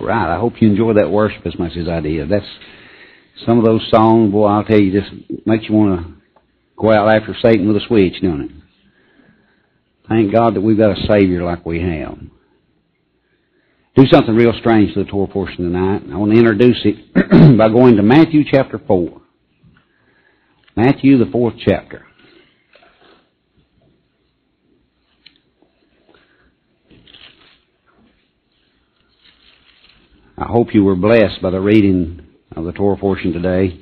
right. I hope you enjoy that worship as much as I did. That's some of those songs, boy, I'll tell you, just makes you want to go out after Satan with a switch, don't it? Thank God that we've got a Savior like we have. Do something real strange to the Torah portion tonight. I want to introduce it by going to Matthew chapter 4. Matthew, the 4th chapter. I hope you were blessed by the reading of the Torah portion today.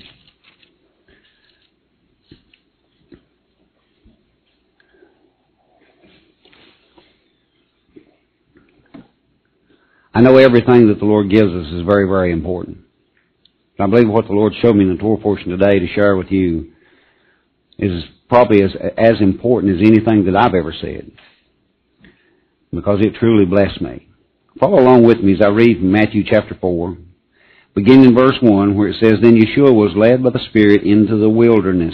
I know everything that the Lord gives us is very, very important. I believe what the Lord showed me in the Torah portion today to share with you is probably as important as anything that I've ever said, because it truly blessed me. Follow along with me as I read from Matthew chapter 4, beginning in verse 1, where it says, Then Yeshua was led by the Spirit into the wilderness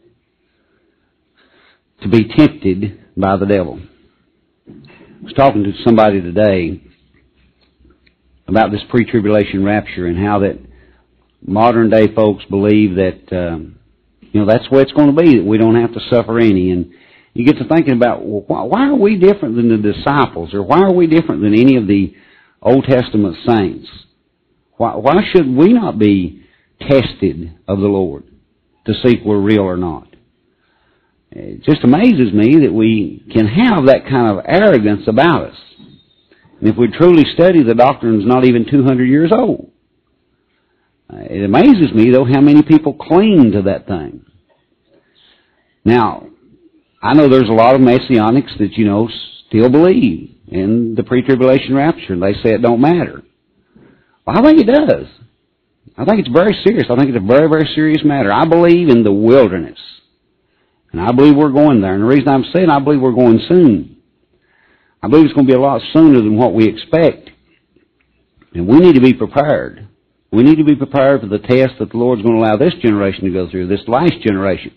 to be tempted by the devil. I was talking to somebody today about this pre-tribulation rapture and how that modern day folks believe that, that's the way it's going to be, that we don't have to suffer any. And you get to thinking about, well, why are we different than the disciples? Or why are we different than any of the Old Testament saints? Why should we not be tested of the Lord to see if we're real or not? It just amazes me that we can have that kind of arrogance about us. And if we truly study, the doctrine's not even 200 years old. It amazes me, though, how many people cling to that thing. Now, I know there's a lot of Messianics that, still believe in the pre-tribulation rapture, and they say it don't matter. Well, I think it does. I think it's very serious. I think it's a very, very serious matter. I believe in the wilderness, and I believe we're going there. And the reason I'm saying I believe we're going soon, I believe it's going to be a lot sooner than what we expect. And we need to be prepared. We need to be prepared for the test that the Lord's going to allow this generation to go through, this last generation.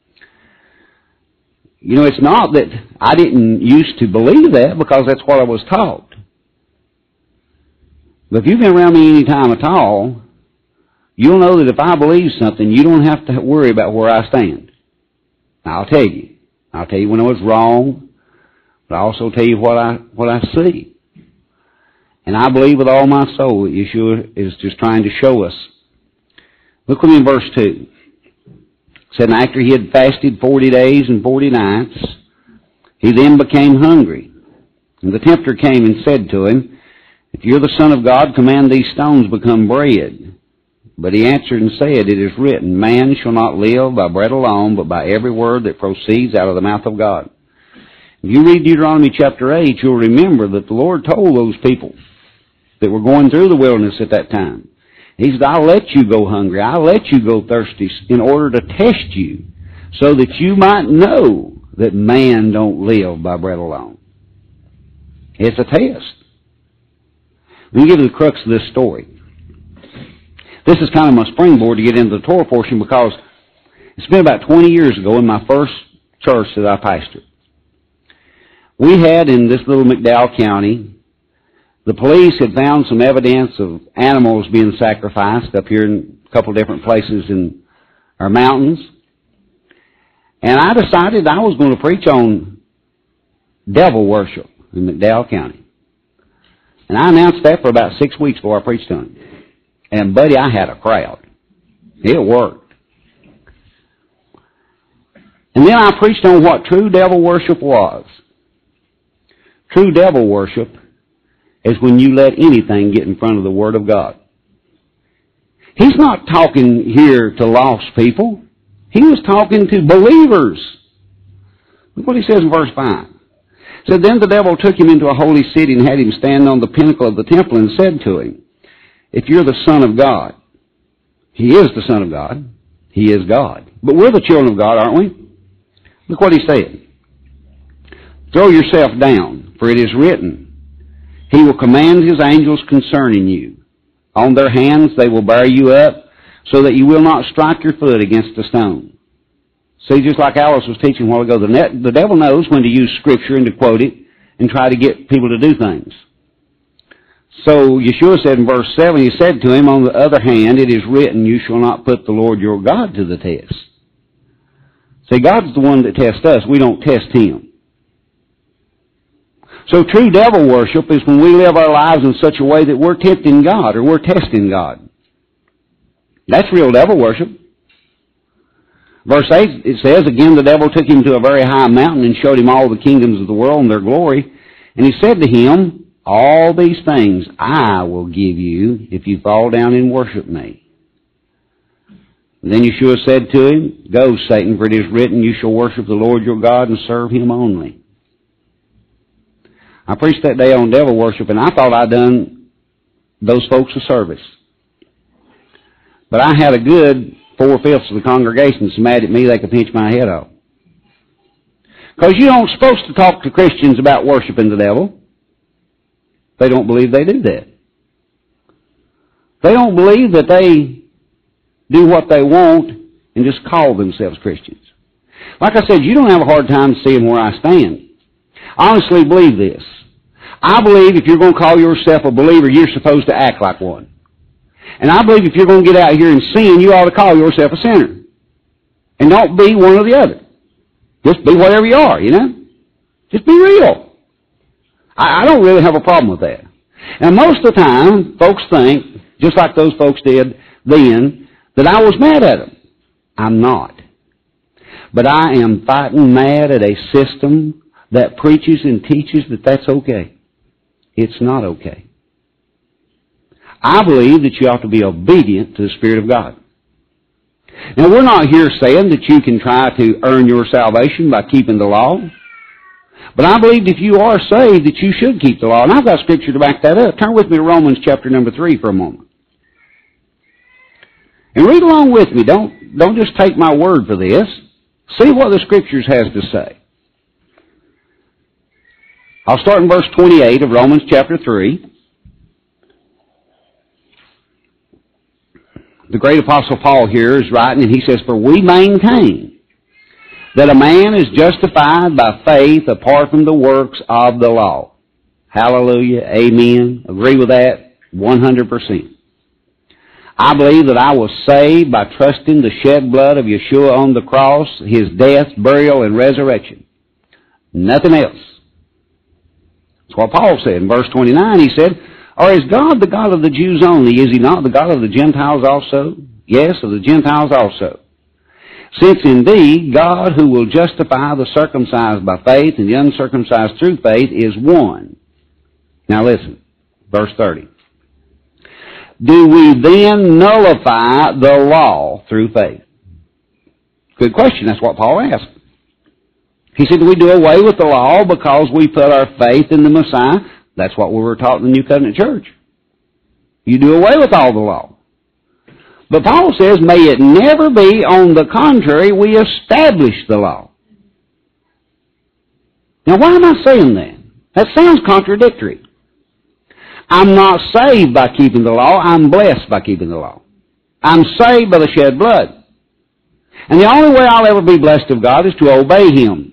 It's not that I didn't used to believe that, because that's what I was taught. But if you've been around me any time at all, you'll know that if I believe something, you don't have to worry about where I stand. I'll tell you. I'll tell you when I was wrong, but I'll also tell you what I see. And I believe with all my soul that Yeshua is just trying to show us. Look with me in verse 2. It said, after he had fasted 40 days and 40 nights, he then became hungry. And the tempter came and said to him, If you're the Son of God, command these stones become bread. But he answered and said, It is written, Man shall not live by bread alone, but by every word that proceeds out of the mouth of God. If you read Deuteronomy chapter 8, you'll remember that the Lord told those people that were going through the wilderness at that time, He said, I'll let you go hungry. I'll let you go thirsty in order to test you so that you might know that man don't live by bread alone. It's a test. Let me give you the crux of this story. This is kind of my springboard to get into the Torah portion, because it's been about 20 years ago in my first church that I pastored. We had in this little McDowell County, the police had found some evidence of animals being sacrificed up here in a couple of different places in our mountains. And I decided I was going to preach on devil worship in McDowell County. And I announced that for about 6 weeks before I preached on it. And, buddy, I had a crowd. It worked. And then I preached on what true devil worship was. True devil worship is when you let anything get in front of the Word of God. He's not talking here to lost people. He was talking to believers. Look what he says in verse 5. It said, Then the devil took him into a holy city and had him stand on the pinnacle of the temple and said to him, If you're the Son of God, He is the Son of God. He is God. But we're the children of God, aren't we? Look what he said. Throw yourself down, for it is written, He will command His angels concerning you. On their hands they will bear you up, so that you will not strike your foot against a stone. See, just like Alice was teaching a while ago, the devil knows when to use Scripture and to quote it and try to get people to do things. So Yeshua said in verse 7, he said to him, on the other hand, it is written, you shall not put the Lord your God to the test. See, God's the one that tests us. We don't test Him. So true devil worship is when we live our lives in such a way that we're tempting God or we're testing God. That's real devil worship. Verse 8, it says, again the devil took him to a very high mountain and showed him all the kingdoms of the world and their glory. And he said to him, all these things I will give you if you fall down and worship me. And then Yeshua said to him, go, Satan, for it is written, you shall worship the Lord your God and serve Him only. I preached that day on devil worship, and I thought I'd done those folks a service. But I had a good 4/5 of the congregation so mad at me they could pinch my head off. Because you aren't supposed to talk to Christians about worshiping the devil. They don't believe they do that. They don't believe that they do what they want and just call themselves Christians. Like I said, you don't have a hard time seeing where I stand. I honestly believe this. I believe if you're going to call yourself a believer, you're supposed to act like one. And I believe if you're going to get out here and sin, you ought to call yourself a sinner. And don't be one or the other. Just be whatever you are, you know? Just be real. I don't really have a problem with that. And most of the time, folks think, just like those folks did then, that I was mad at them. I'm not. But I am fighting mad at a system that preaches and teaches that that's okay. It's not okay. I believe that you ought to be obedient to the Spirit of God. Now, we're not here saying that you can try to earn your salvation by keeping the law. But I believe if you are saved that you should keep the law. And I've got Scripture to back that up. Turn with me to Romans chapter number 3 for a moment. And read along with me. Don't just take my word for this. See what the Scriptures has to say. I'll start in verse 28 of Romans chapter 3. The great apostle Paul here is writing, and he says, for we maintain that a man is justified by faith apart from the works of the law. Hallelujah. Amen. Agree with that? 100%. I believe that I was saved by trusting the shed blood of Yeshua on the cross, His death, burial, and resurrection. Nothing else. That's what Paul said. In verse 29, he said, or is God the God of the Jews only? Is He not the God of the Gentiles also? Yes, of the Gentiles also. Since indeed God who will justify the circumcised by faith and the uncircumcised through faith is one. Now listen, verse 30. Do we then nullify the law through faith? Good question. That's what Paul asked. He said, do we do away with the law because we put our faith in the Messiah? That's what we were taught in the New Covenant Church. You do away with all the law. But Paul says, may it never be. On the contrary, we establish the law. Now, why am I saying that? That sounds contradictory. I'm not saved by keeping the law. I'm blessed by keeping the law. I'm saved by the shed blood. And the only way I'll ever be blessed of God is to obey Him.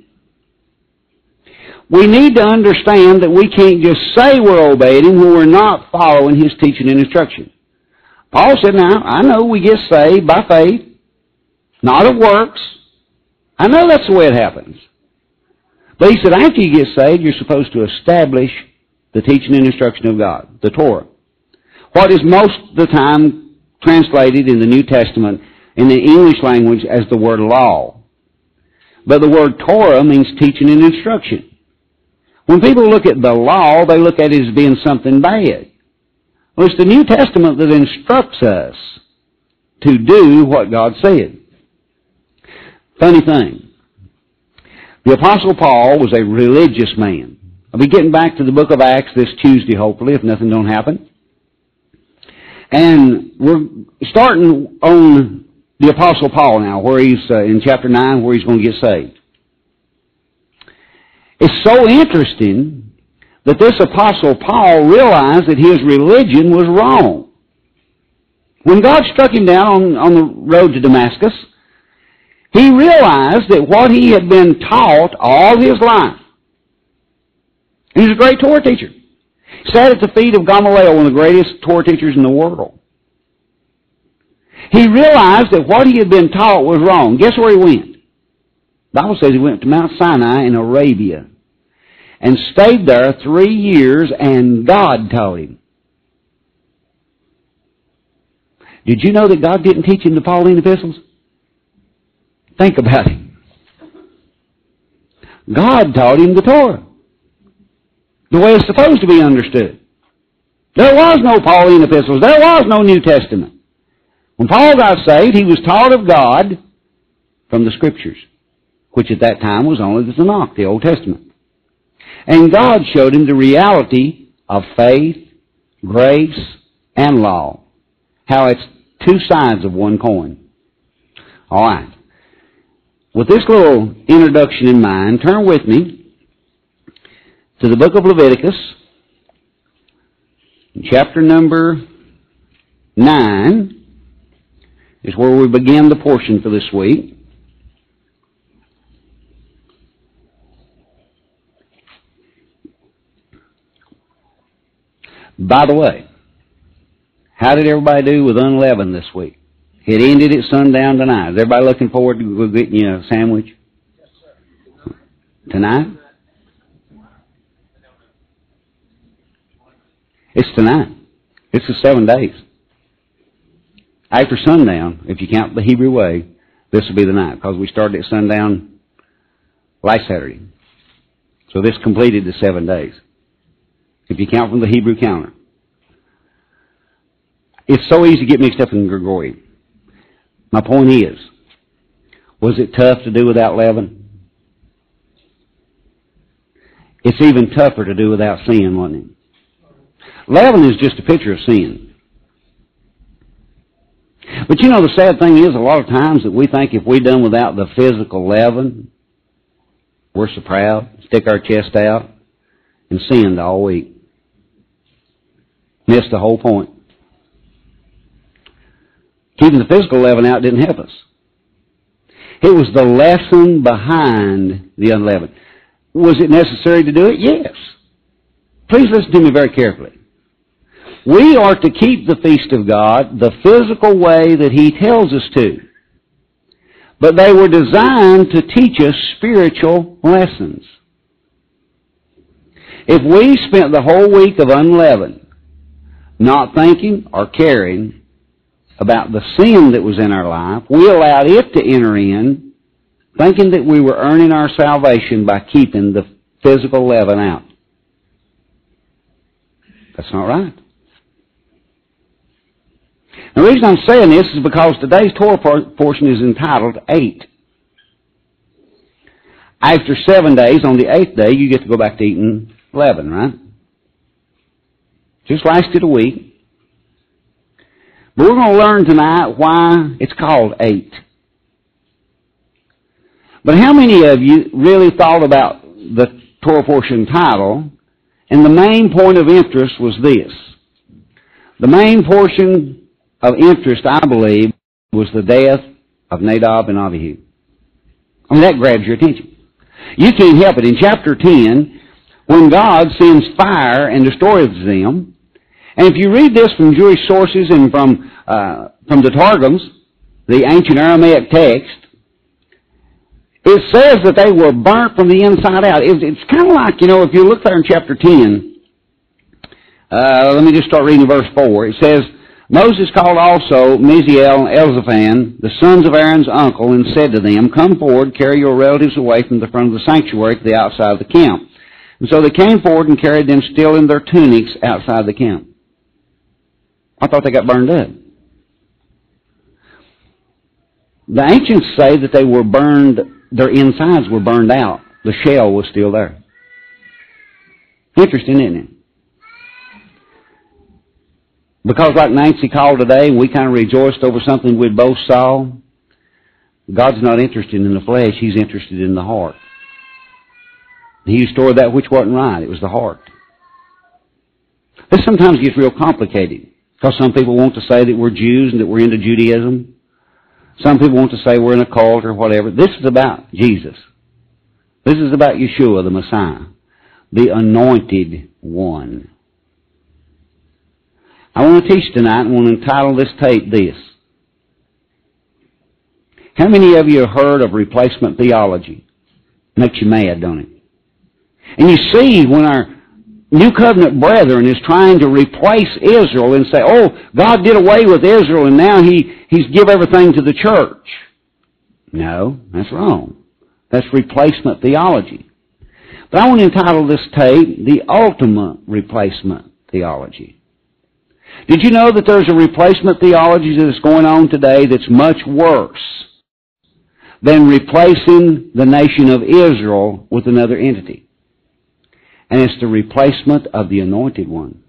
We need to understand that we can't just say we're obeying Him when we're not following His teaching and instruction. Paul said, now, I know we get saved by faith, not of works. I know that's the way it happens. But he said, after you get saved, you're supposed to establish the teaching and instruction of God, the Torah. What is most of the time translated in the New Testament in the English language as the word law. But the word Torah means teaching and instruction. When people look at the law, they look at it as being something bad. Well, it's the New Testament that instructs us to do what God said. Funny thing. The Apostle Paul was a religious man. I'll be getting back to the book of Acts this Tuesday, hopefully, if nothing don't happen. And we're starting on the Apostle Paul now, where he's in chapter 9, where he's going to get saved. It's so interesting that this Apostle Paul realized that his religion was wrong. When God struck him down on the road to Damascus, he realized that what he had been taught all his life, he was a great Torah teacher. Sat at the feet of Gamaliel, one of the greatest Torah teachers in the world. He realized that what he had been taught was wrong. Guess where he went? The Bible says he went to Mount Sinai in Arabia and stayed there 3 years, and God taught him. Did you know that God didn't teach him the Pauline epistles? Think about it. God taught him the Torah, the way it's supposed to be understood. There was no Pauline epistles. There was no New Testament. When Paul got saved, he was taught of God from the Scriptures, which at that time was only the Tanakh, the Old Testament. And God showed him the reality of faith, grace, and law. How it's two sides of one coin. All right. With this little introduction in mind, turn with me to the book of Leviticus, chapter number 9 is where we begin the portion for this week. By the way, how did everybody do with unleavened this week? It ended at sundown tonight. Is everybody looking forward to getting you a sandwich? Yes, sir. Tonight? It's tonight. It's the 7 days. After sundown, if you count the Hebrew way, this will be the night, because we started at sundown last Saturday. So this completed the 7 days, if you count from the Hebrew counter. It's so easy to get mixed up in Gregorian. My point is, was it tough to do without leaven? It's even tougher to do without sin, wasn't it? Leaven is just a picture of sin. But you know, the sad thing is, a lot of times that we think if we done without the physical leaven, we're so proud, stick our chest out, and sinned all week. Missed the whole point. Keeping the physical leaven out didn't help us. It was the lesson behind the unleavened. Was it necessary to do it? Yes. Please listen to me very carefully. We are to keep the feast of God the physical way that He tells us to. But they were designed to teach us spiritual lessons. If we spent the whole week of unleavened, not thinking or caring about the sin that was in our life, we allowed it to enter in, thinking that we were earning our salvation by keeping the physical leaven out. That's not right. The reason I'm saying this is because today's Torah portion is entitled 8. After 7 days, on the 8th day, you get to go back to eating leaven, right? Just lasted a week. But we're going to learn tonight why it's called 8. But how many of you really thought about the Torah portion title? And the main point of interest was this. The main portion of interest, I believe, was the death of Nadab and Abihu. I mean, that grabs your attention. You can't help it. In chapter 10, when God sends fire and destroys them, and if you read this from Jewish sources and from the Targums, the ancient Aramaic text, it says that they were burnt from the inside out. It's kind of like, you know, if you look there in chapter 10, let me just start reading verse 4. It says, Moses called also Miziel and Elzaphan, the sons of Aaron's uncle, and said to them, Come forward, carry your relatives away from the front of the sanctuary to the outside of the camp. And so they came forward and carried them still in their tunics outside the camp. I thought they got burned up. The ancients say that they were burned, their insides were burned out. The shell was still there. Interesting, isn't it? Because like Nancy called today, we kind of rejoiced over something we both saw. God's not interested in the flesh. He's interested in the heart. He restored that which wasn't right. It was the heart. This sometimes gets real complicated. Because some people want to say that we're Jews and that we're into Judaism. Some people want to say we're in a cult or whatever. This is about Jesus. This is about Yeshua, the Messiah, the anointed one. I want to teach tonight and want to entitle this tape this. How many of you have heard of replacement theology? Makes you mad, don't it? And you see when our New Covenant brethren is trying to replace Israel and say, oh, God did away with Israel and now He's give everything to the church. No, that's wrong. That's replacement theology. But I want to entitle this tape, The Ultimate Replacement Theology. Did you know that there's a replacement theology that's going on today that's much worse than replacing the nation of Israel with another entity? And it's the replacement of the Anointed One.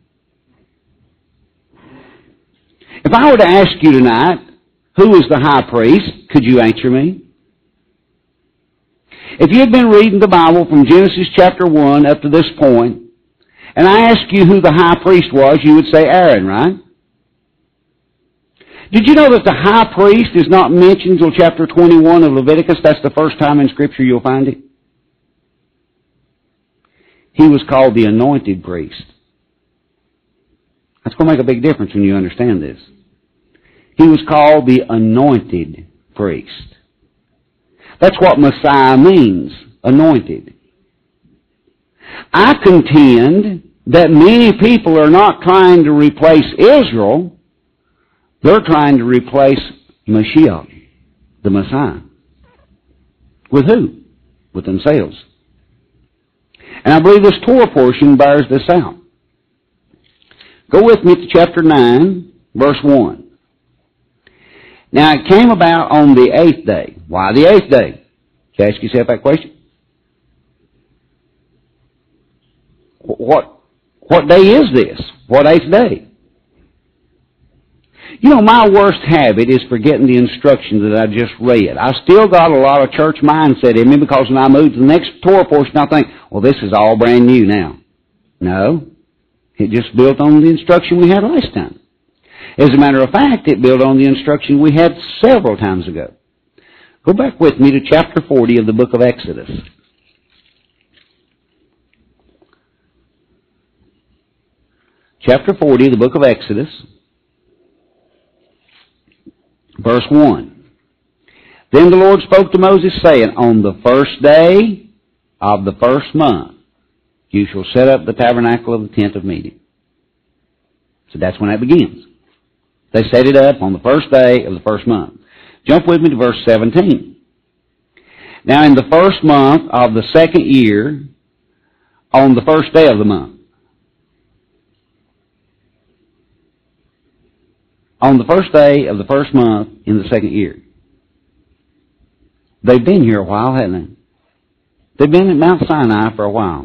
If I were to ask you tonight, who is the high priest, could you answer me? If you had been reading the Bible from Genesis chapter 1 up to this point, and I asked you who the high priest was, you would say Aaron, right? Did you know that the high priest is not mentioned until chapter 21 of Leviticus? That's the first time in Scripture you'll find it. He was called the anointed priest. That's going to make a big difference when you understand this. He was called the anointed priest. That's what Messiah means, anointed. I contend that many people are not trying to replace Israel. They're trying to replace Mashiach, the Messiah. With who? With themselves. And I believe this Torah portion bears this out. Go with me to chapter 9, verse 1. Now it came about on the 8th day. Why the 8th day? You ask yourself that question? What day is this? What 8th day? You know, my worst habit is forgetting the instructions that I just read. I still got a lot of church mindset in me because when I move to the next Torah portion, I think, well, this is all brand new now. No. It just built on the instruction we had last time. As a matter of fact, it built on the instruction we had several times ago. Go back with me to chapter 40 of the book of Exodus. Chapter 40 of the book of Exodus. Verse 1. Then the Lord spoke to Moses, saying, on the first day of the first month, you shall set up the tabernacle of the tent of meeting. So that's when that begins. They set it up on the first day of the first month. Jump with me to verse 17. Now in the first month of the second year, on the first day of the month, on the first day of the first month in the second year. They've been here a while, haven't they? They've been at Mount Sinai for a while.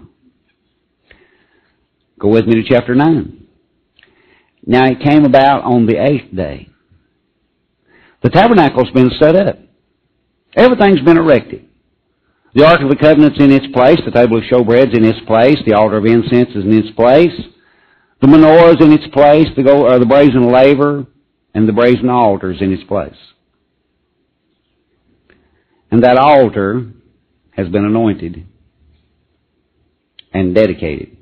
Go with me to chapter 9. Now it came about on the 8th day. The tabernacle's been set up. Everything's been erected. The Ark of the Covenant's in its place. The table of showbread's in its place. The altar of incense is in its place. The menorah's in its place. The brazen laver and the brazen altar's in its place. And that altar has been anointed and dedicated.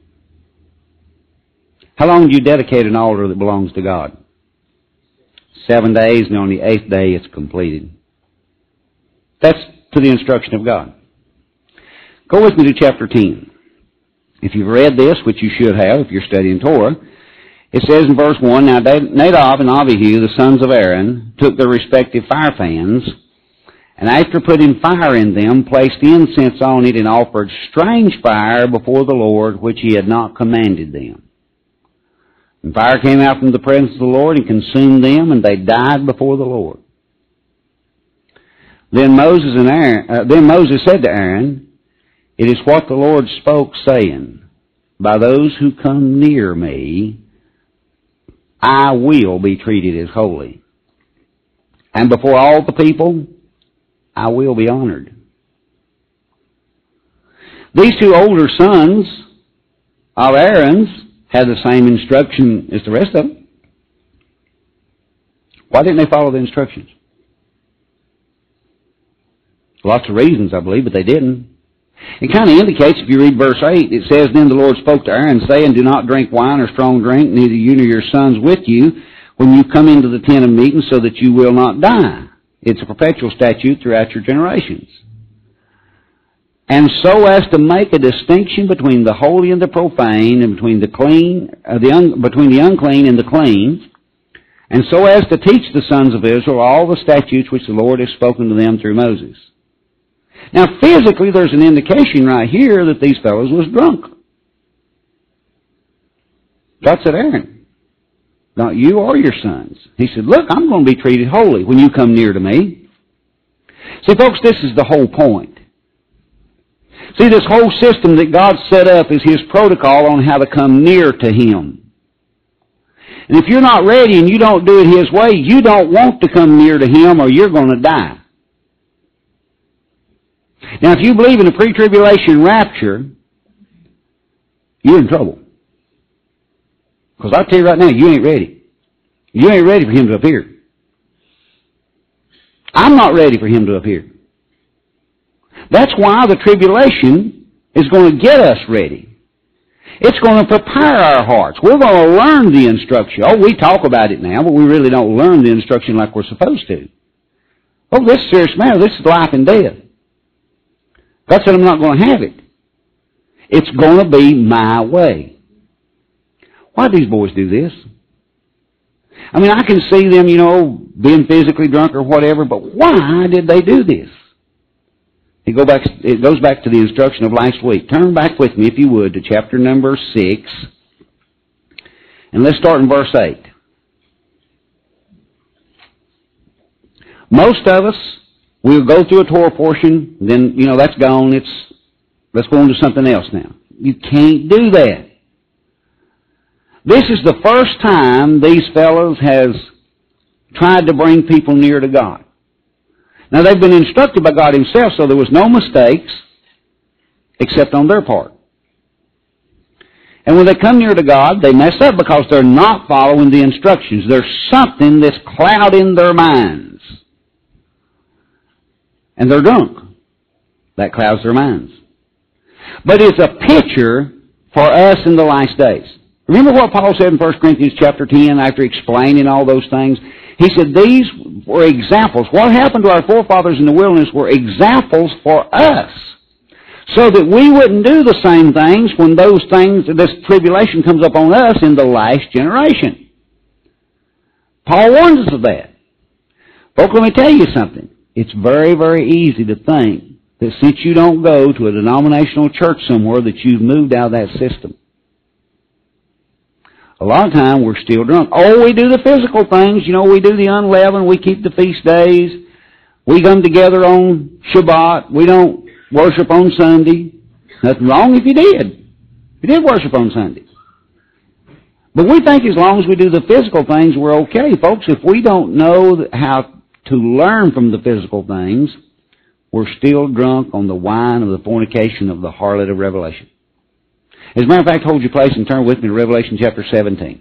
How long do you dedicate an altar that belongs to God? 7 days, and on the 8th day it's completed. That's to the instruction of God. Go with me to chapter 10. If you've read this, which you should have if you're studying Torah, it says in verse 1, Now Nadab and Abihu, the sons of Aaron, took their respective fire fans, and after putting fire in them, placed incense on it and offered strange fire before the Lord, which he had not commanded them. And fire came out from the presence of the Lord and consumed them, and they died before the Lord. Then Moses said to Aaron, It is what the Lord spoke, saying, By those who come near me, I will be treated as holy. And before all the people, I will be honored. These two older sons of Aaron's had the same instruction as the rest of them. Why didn't they follow the instructions? Lots of reasons, I believe, but they didn't. It kind of indicates, if you read verse 8, it says, Then the Lord spoke to Aaron, saying, Do not drink wine or strong drink, neither you nor your sons with you, when you come into the tent of meeting, so that you will not die. It's a perpetual statute throughout your generations. And so as to make a distinction between the holy and the profane, and between the unclean and the clean, and so as to teach the sons of Israel all the statutes which the Lord has spoken to them through Moses. Now, physically, there's an indication right here that these fellows was drunk. God said, Aaron, not you or your sons. He said, look, I'm going to be treated holy when you come near to me. See, folks, this is the whole point. See, this whole system that God set up is His protocol on how to come near to Him. And if you're not ready and you don't do it His way, you don't want to come near to Him or you're going to die. Now, if you believe in a pre-tribulation rapture, you're in trouble. Because I'll tell you right now, you ain't ready. You ain't ready for Him to appear. I'm not ready for Him to appear. That's why the tribulation is going to get us ready. It's going to prepare our hearts. We're going to learn the instruction. Oh, we talk about it now, but we really don't learn the instruction like we're supposed to. Oh, this is a serious matter. This is life and death. God said, I'm not going to have it. It's going to be my way. Why do these boys do this? I mean, I can see them, being physically drunk or whatever, but why did they do this? It goes back to the instruction of last week. Turn back with me, if you would, to chapter number 6. And let's start in verse 8. Most of us, we'll go through a Torah portion, then, that's gone. Let's go on to something else now. You can't do that. This is the first time these fellows has tried to bring people near to God. Now, they've been instructed by God Himself, so there was no mistakes except on their part. And when they come near to God, they mess up because they're not following the instructions. There's something that's clouding their minds. And they're drunk. That clouds their minds. But it's a picture for us in the last days. Remember what Paul said in 1 Corinthians chapter 10 after explaining all those things? He said these were examples. What happened to our forefathers in the wilderness were examples for us. So that we wouldn't do the same things when this tribulation comes up on us in the last generation. Paul warns us of that. Folks, let me tell you something. It's very, very easy to think that since you don't go to a denominational church somewhere that you've moved out of that system. A lot of time we're still drunk. Oh, we do the physical things. We do the unleavened. We keep the feast days. We come together on Shabbat. We don't worship on Sunday. Nothing wrong if you did. You did worship on Sunday. But we think as long as we do the physical things, we're okay. Folks, if we don't know how to learn from the physical things, we're still drunk on the wine of the fornication of the harlot of Revelation. As a matter of fact, hold your place and turn with me to Revelation chapter 17.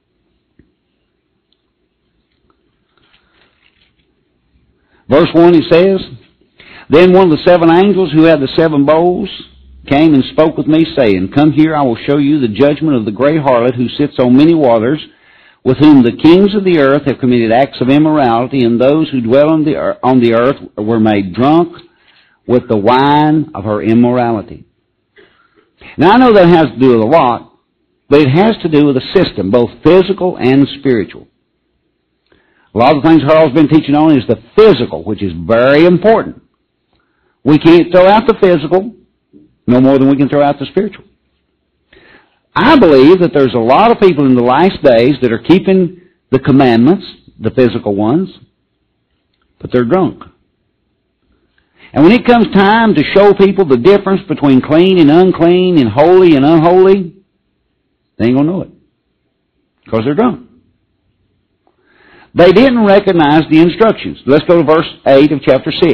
Verse 1, it says, Then one of the 7 angels who had the 7 bowls came and spoke with me, saying, Come here, I will show you the judgment of the great harlot who sits on many waters, with whom the kings of the earth have committed acts of immorality, and those who dwell on the earth were made drunk with the wine of her immorality. Now, I know that has to do with a lot, but it has to do with a system, both physical and spiritual. A lot of the things Harold's been teaching on is the physical, which is very important. We can't throw out the physical no more than we can throw out the spiritual. I believe that there's a lot of people in the last days that are keeping the commandments, the physical ones, but they're drunk. And when it comes time to show people the difference between clean and unclean and holy and unholy, they ain't going to know it. Because they're drunk. They didn't recognize the instructions. Let's go to verse 8 of chapter 6.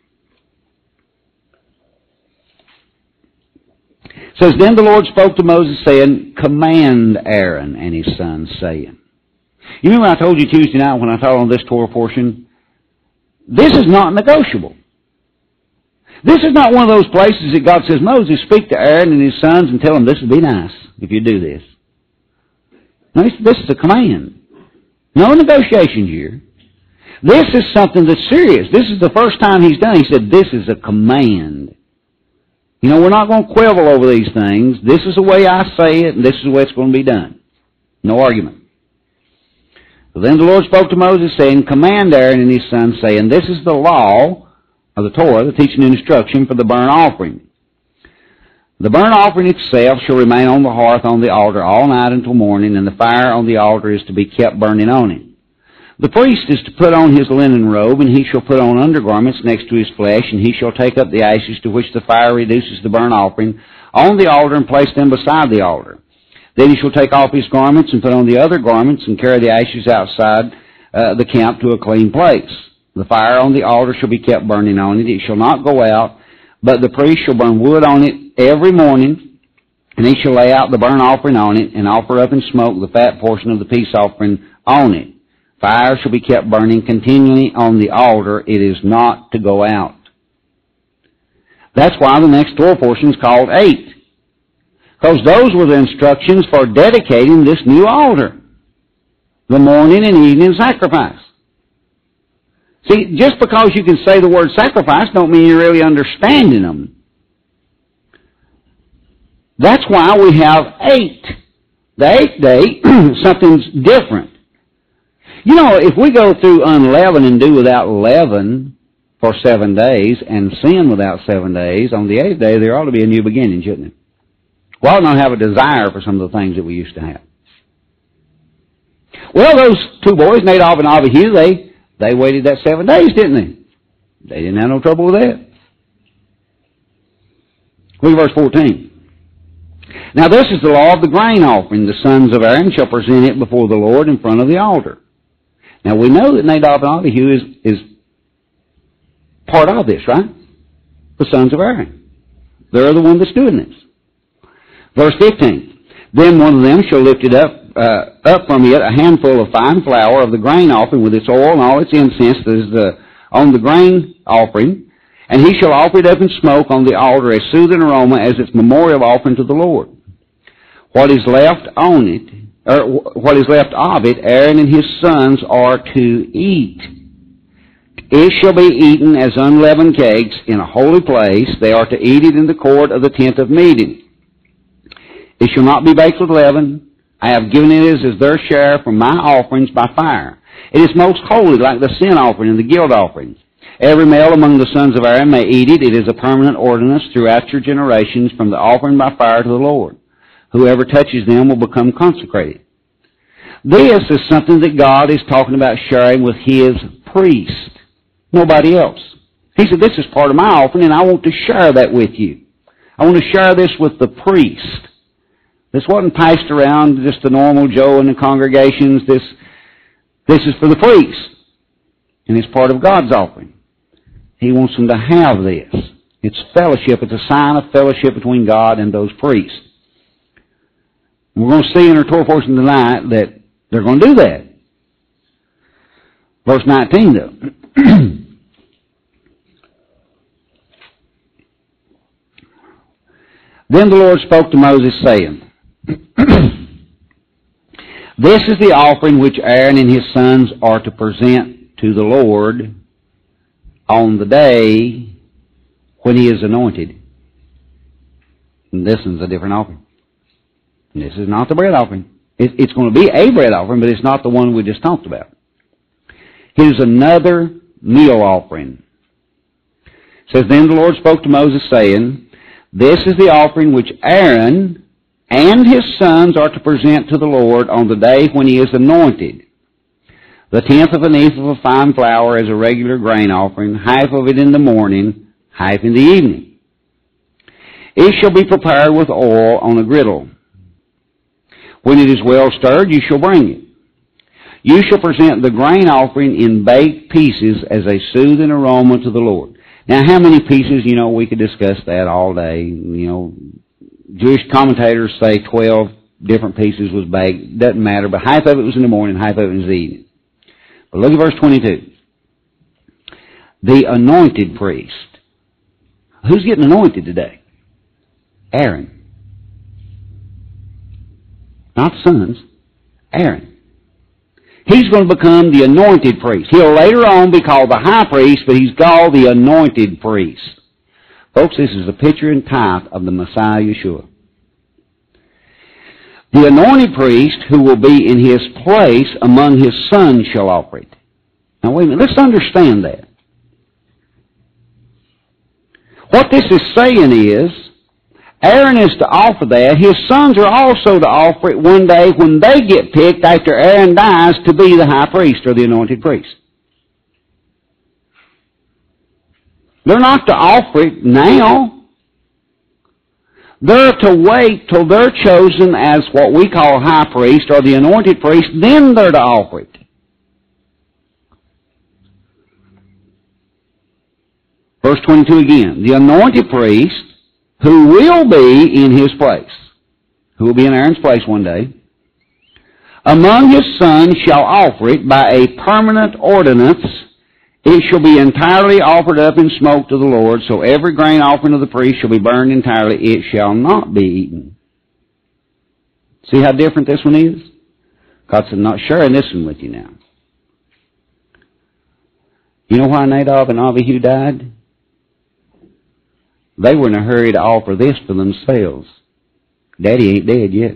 It says, Then the Lord spoke to Moses, saying, Command Aaron and his sons, saying. You remember I told you Tuesday night when I taught on this Torah portion? This is not negotiable. This is not one of those places that God says, Moses, speak to Aaron and his sons and tell them this would be nice if you do this. No, this is a command. No negotiations here. This is something that's serious. This is the first time he's done it. He said, this is a command. You know, we're not going to quibble over these things. This is the way I say it, and this is the way it's going to be done. No argument. So then the Lord spoke to Moses, saying, command Aaron and his sons, saying, this is the law of the Torah, the teaching and instruction for the burnt offering. The burnt offering itself shall remain on the hearth on the altar all night until morning, and the fire on the altar is to be kept burning on it. The priest is to put on his linen robe, and he shall put on undergarments next to his flesh, and he shall take up the ashes to which the fire reduces the burnt offering on the altar and place them beside the altar. Then he shall take off his garments and put on the other garments and carry the ashes outside the camp to a clean place. The fire on the altar shall be kept burning on it. It shall not go out, but the priest shall burn wood on it every morning, and he shall lay out the burnt offering on it and offer up in smoke the fat portion of the peace offering on it. Fire shall be kept burning continually on the altar. It is not to go out. That's why the next Torah portion is called 8. Because those were the instructions for dedicating this new altar. The morning and evening sacrifice. See, just because you can say the word sacrifice don't mean you're really understanding them. That's why we have 8. The 8th day, something's different. You know, if we go through unleavened and do without leaven for 7 days and sin without 7 days, on the 8th day there ought to be a new beginning, shouldn't it? We ought not have a desire for some of the things that we used to have. Well, those 2 boys, Nadab and Abihu, they waited that 7 days, didn't they? They didn't have no trouble with that. Look at verse 14. Now this is the law of the grain offering. The sons of Aaron shall present it before the Lord in front of the altar. Now we know that Nadab and Abihu is part of this, right? The sons of Aaron. They're the one that's doing this. Verse 15. Then one of them shall lift it up from it a handful of fine flour of the grain offering with its oil and all its incense that is on the grain offering, and he shall offer it up in smoke on the altar as soothing aroma as its memorial offering to the Lord. What is left on it, or what is left of it, Aaron and his sons are to eat. It shall be eaten as unleavened cakes in a holy place. They are to eat it in the court of the tent of meeting. It shall not be baked with leaven. I have given it as their share from my offerings by fire. It is most holy, like the sin offering and the guilt offerings. Every male among the sons of Aaron may eat it. It is a permanent ordinance throughout your generations from the offering by fire to the Lord. Whoever touches them will become consecrated. This is something that God is talking about sharing with His priest. Nobody else. He said, this is part of my offering, and I want to share that with you. I want to share this with the priest. This wasn't passed around just the normal Joe and the congregations. This is for the priest. And it's part of God's offering. He wants them to have this. It's fellowship. It's a sign of fellowship between God and those priests. We're going to see in our Torah portion tonight that they're going to do that. Verse 19, though. Then the Lord spoke to Moses, saying, This is the offering which Aaron and his sons are to present to the Lord on the day when he is anointed. And this is a different offering. This is not the bread offering. It's going to be a bread offering, but it's not the one we just talked about. Here's another meal offering. It says, Then the Lord spoke to Moses, saying, This is the offering which Aaron and his sons are to present to the Lord on the day when he is anointed. The 10th of an ephah of fine flour as a regular grain offering, half of it in the morning, half in the evening. It shall be prepared with oil on a griddle. When it is well stirred, you shall bring it. You shall present the grain offering in baked pieces as a soothing aroma to the Lord. Now, how many pieces? You know, we could discuss that all day. You know, Jewish commentators say 12 different pieces was baked. Doesn't matter, but half of it was in the morning, half of it was in the evening. But look at verse 22. The anointed priest. Who's getting anointed today? Aaron. Not the sons. Aaron. He's going to become the anointed priest. He'll later on be called the high priest, but he's called the anointed priest. Folks, this is a picture and type of the Messiah Yeshua. The anointed priest who will be in his place among his sons shall offer it. Now wait a minute, let's understand that. What this is saying is, Aaron is to offer that. His sons are also to offer it one day when they get picked after Aaron dies to be the high priest or the anointed priest. They're not to offer it now. They're to wait till they're chosen as what we call high priest or the anointed priest, then they're to offer it. Verse 22 again. The anointed priest who will be in his place, who will be in Aaron's place one day, among his sons shall offer it by a permanent ordinance. It shall be entirely offered up in smoke to the Lord, so every grain offering of the priest shall be burned entirely. It shall not be eaten. See how different this one is? God said, I'm not sharing this one with you now. You know why Nadab and Abihu died? They were in a hurry to offer this for themselves. Daddy ain't dead yet.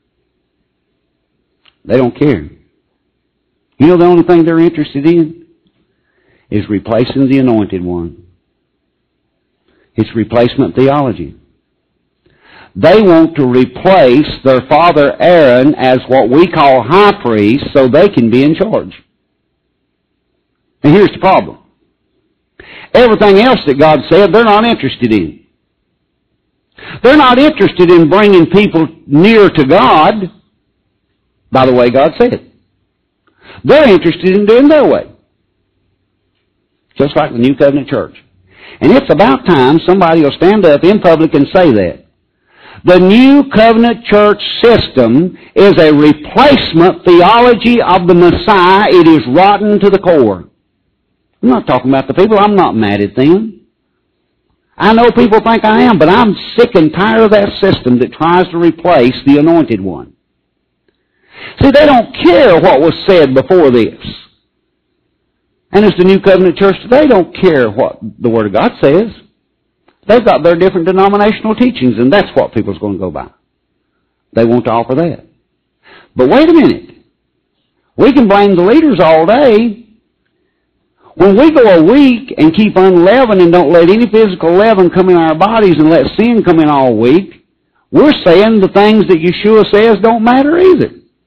They don't care. You know the only thing they're interested in is replacing the anointed one. It's replacement theology. They want to replace their father Aaron as what we call high priest so they can be in charge. And here's the problem. Everything else that God said, they're not interested in. They're not interested in bringing people near to God by the way God said. They're interested in doing their way. Just like the New Covenant Church. And it's about time somebody will stand up in public and say that. The New Covenant Church system is a replacement theology of the Messiah. It is rotten to the core. I'm not talking about the people. I'm not mad at them. I know people think I am, but I'm sick and tired of that system that tries to replace the anointed one. See, they don't care what was said before this. And as the New Covenant Church today, don't care what the Word of God says. They've got their different denominational teachings, and that's what people's going to go by. They want to offer that. But wait a minute. We can blame the leaders all day. When we go a week and keep unleavened and don't let any physical leaven come in our bodies and let sin come in all week, we're saying the things that Yeshua says don't matter either.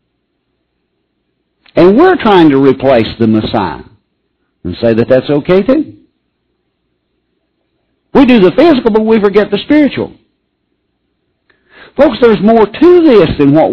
And we're trying to replace the Messiah and say that that's okay too. We do the physical, but we forget the spiritual. Folks, there's more to this than what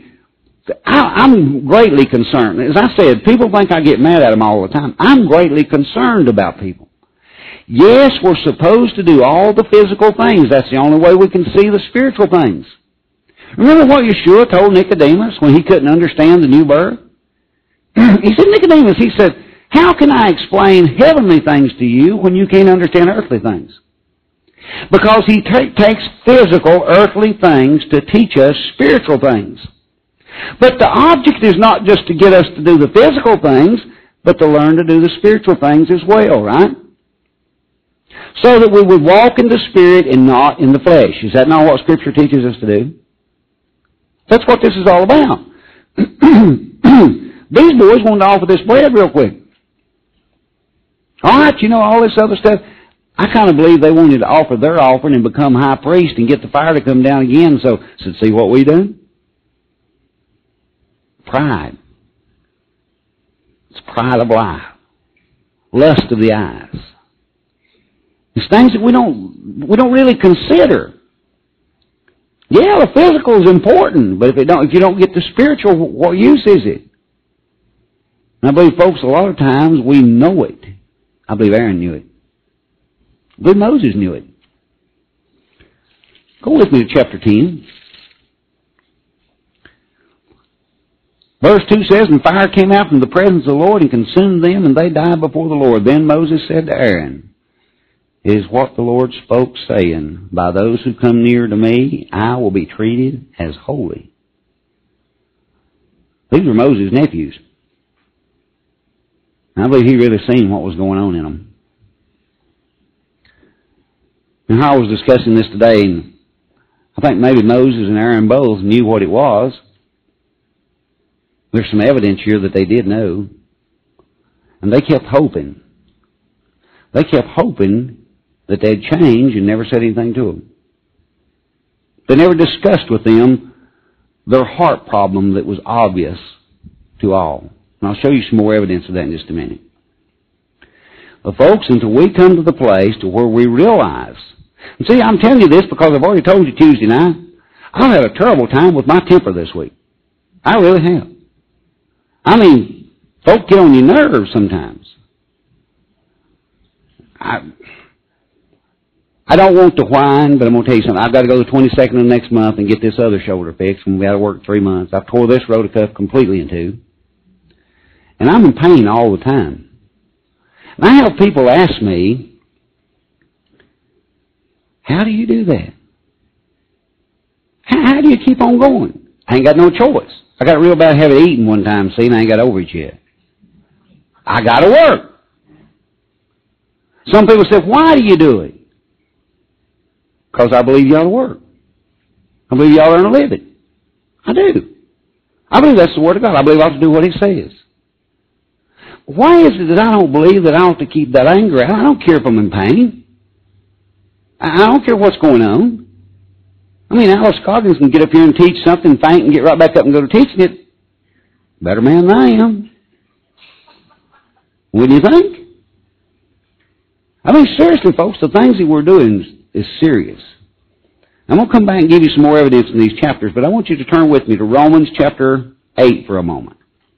I'm greatly concerned. As I said, people think I get mad at them all the time. I'm greatly concerned about people. Yes, we're supposed to do all the physical things. That's the only way we can see the spiritual things. Remember what Yeshua told Nicodemus when he couldn't understand the new birth? He said, Nicodemus, he said, how can I explain heavenly things to you when you can't understand earthly things? Because he takes physical, earthly things to teach us spiritual things. But the object is not just to get us to do the physical things, but to learn to do the spiritual things as well, right? So that we would walk in the Spirit and not in the flesh. Is that not what Scripture teaches us to do? That's what this is all about. These boys wanted to offer this bread real quick. All right, you know, all this other stuff. I kind of believe they wanted to offer their offering and become high priest and get the fire to come down again. So see what we do? Pride. It's pride of life. Lust of the eyes. It's things that we don't really consider. Yeah, the physical is important, but if you don't get the spiritual, what use is it? And I believe, folks, a lot of times we know it. I believe Aaron knew it. I believe Moses knew it. Go with me to chapter 10. Verse 2 says, and fire came out from the presence of the Lord and consumed them, and they died before the Lord. Then Moses said to Aaron, is what the Lord spoke, saying, by those who come near to me, I will be treated as holy. These were Moses' nephews. And I believe he really seen what was going on in them. And I was discussing this today, and I think maybe Moses and Aaron both knew what it was. There's some evidence here that they did know. And they kept hoping. They kept hoping that they'd change and never said anything to them. They never discussed with them their heart problem that was obvious to all. And I'll show you some more evidence of that in just a minute. But folks, until we come to the place to where we realize, and see, I'm telling you this because I've already told you Tuesday night, I've had a terrible time with my temper this week. I really have. I mean, folk get on your nerves sometimes. I don't want to whine, but I'm going to tell you something. I've got to go the 22nd of next month and get this other shoulder fixed, and we've got to work 3 months. I've tore this rotacuff completely in two. And I'm in pain all the time. And I have people ask me, how do you do that? How do you keep on going? I ain't got no choice. I got a real bad habit of eating one time, see, and I ain't got over it yet. I got to work. Some people say, why do you do it? Because I believe you ought to work. I believe you ought to earn a living. I do. I believe that's the Word of God. I believe I ought to do what He says. Why is it that I don't believe that I ought to keep that anger out? I don't care if I'm in pain. I don't care what's going on. I mean, Alice Coggins can get up here and teach something, faint, and get right back up and go to teaching it. Better man than I am. Wouldn't you think? I mean, seriously, folks, the things that we're doing is serious. I'm going to come back and give you some more evidence in these chapters, but I want you to turn with me to Romans chapter 8 for a moment.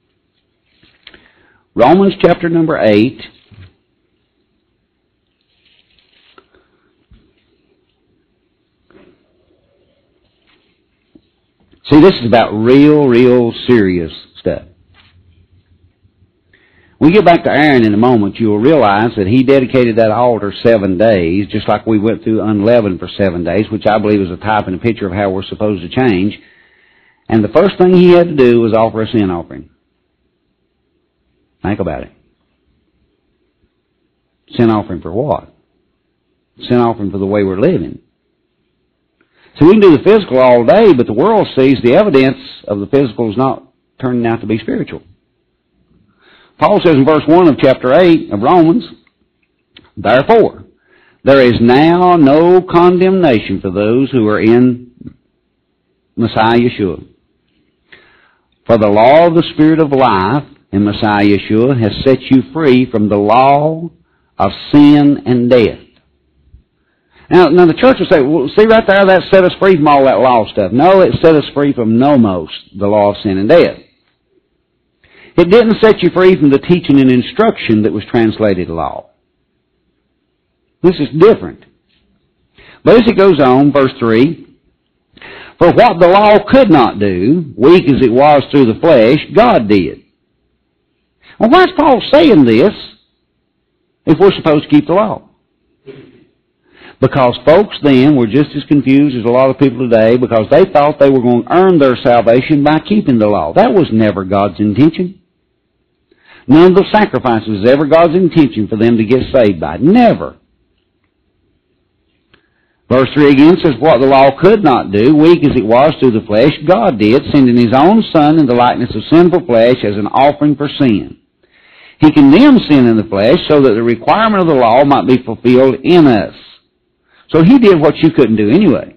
Romans chapter number 8. See, this is about real serious stuff. When we get back to Aaron in a moment, you will realize that he dedicated that altar 7 days, just like we went through unleavened for 7 days, which I believe is a type and a picture of how we're supposed to change. And the first thing he had to do was offer a sin offering. Think about it. Sin offering for what? Sin offering for the way we're living. So we can do the physical all day, but the world sees the evidence of the physical is not turning out to be spiritual. Paul says in verse 1 of chapter 8 of Romans, therefore, there is now no condemnation for those who are in Messiah Yeshua. For the law of the Spirit of life in Messiah Yeshua has set you free from the law of sin and death. Now the church will say, well, see right there, that set us free from all that law stuff. No, it set us free from nomos, the law of sin and death. It didn't set you free from the teaching and instruction that was translated law. This is different. But as it goes on, verse 3, for what the law could not do, weak as it was through the flesh, God did. Well, why is Paul saying this if we're supposed to keep the law? Because folks then were just as confused as a lot of people today because they thought they were going to earn their salvation by keeping the law. That was never God's intention. None of the sacrifices was ever God's intention for them to get saved by. Never. Verse 3 again says, what the law could not do, weak as it was through the flesh, God did, sending His own Son in the likeness of sinful flesh as an offering for sin. He condemned sin in the flesh so that the requirement of the law might be fulfilled in us. So He did what you couldn't do anyway.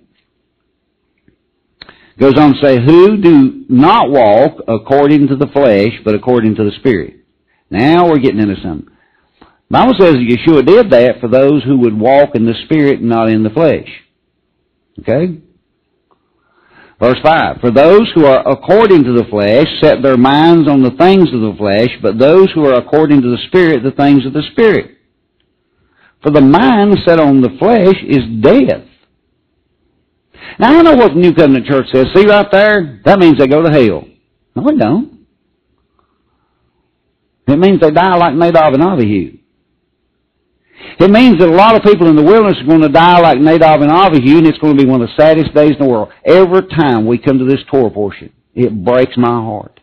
Goes on to say, who do not walk according to the flesh, but according to the Spirit. Now we're getting into something. The Bible says that Yeshua did that for those who would walk in the Spirit and not in the flesh. Okay? Verse 5, for those who are according to the flesh set their minds on the things of the flesh, but those who are according to the Spirit, the things of the Spirit. For the mind set on the flesh is death. Now I know what the New Covenant Church says. See right there? That means they go to hell. No, it don't. It means they die like Nadab and Abihu. It means that a lot of people in the wilderness are going to die like Nadab and Abihu, and it's going to be one of the saddest days in the world. Every time we come to this Torah portion, it breaks my heart.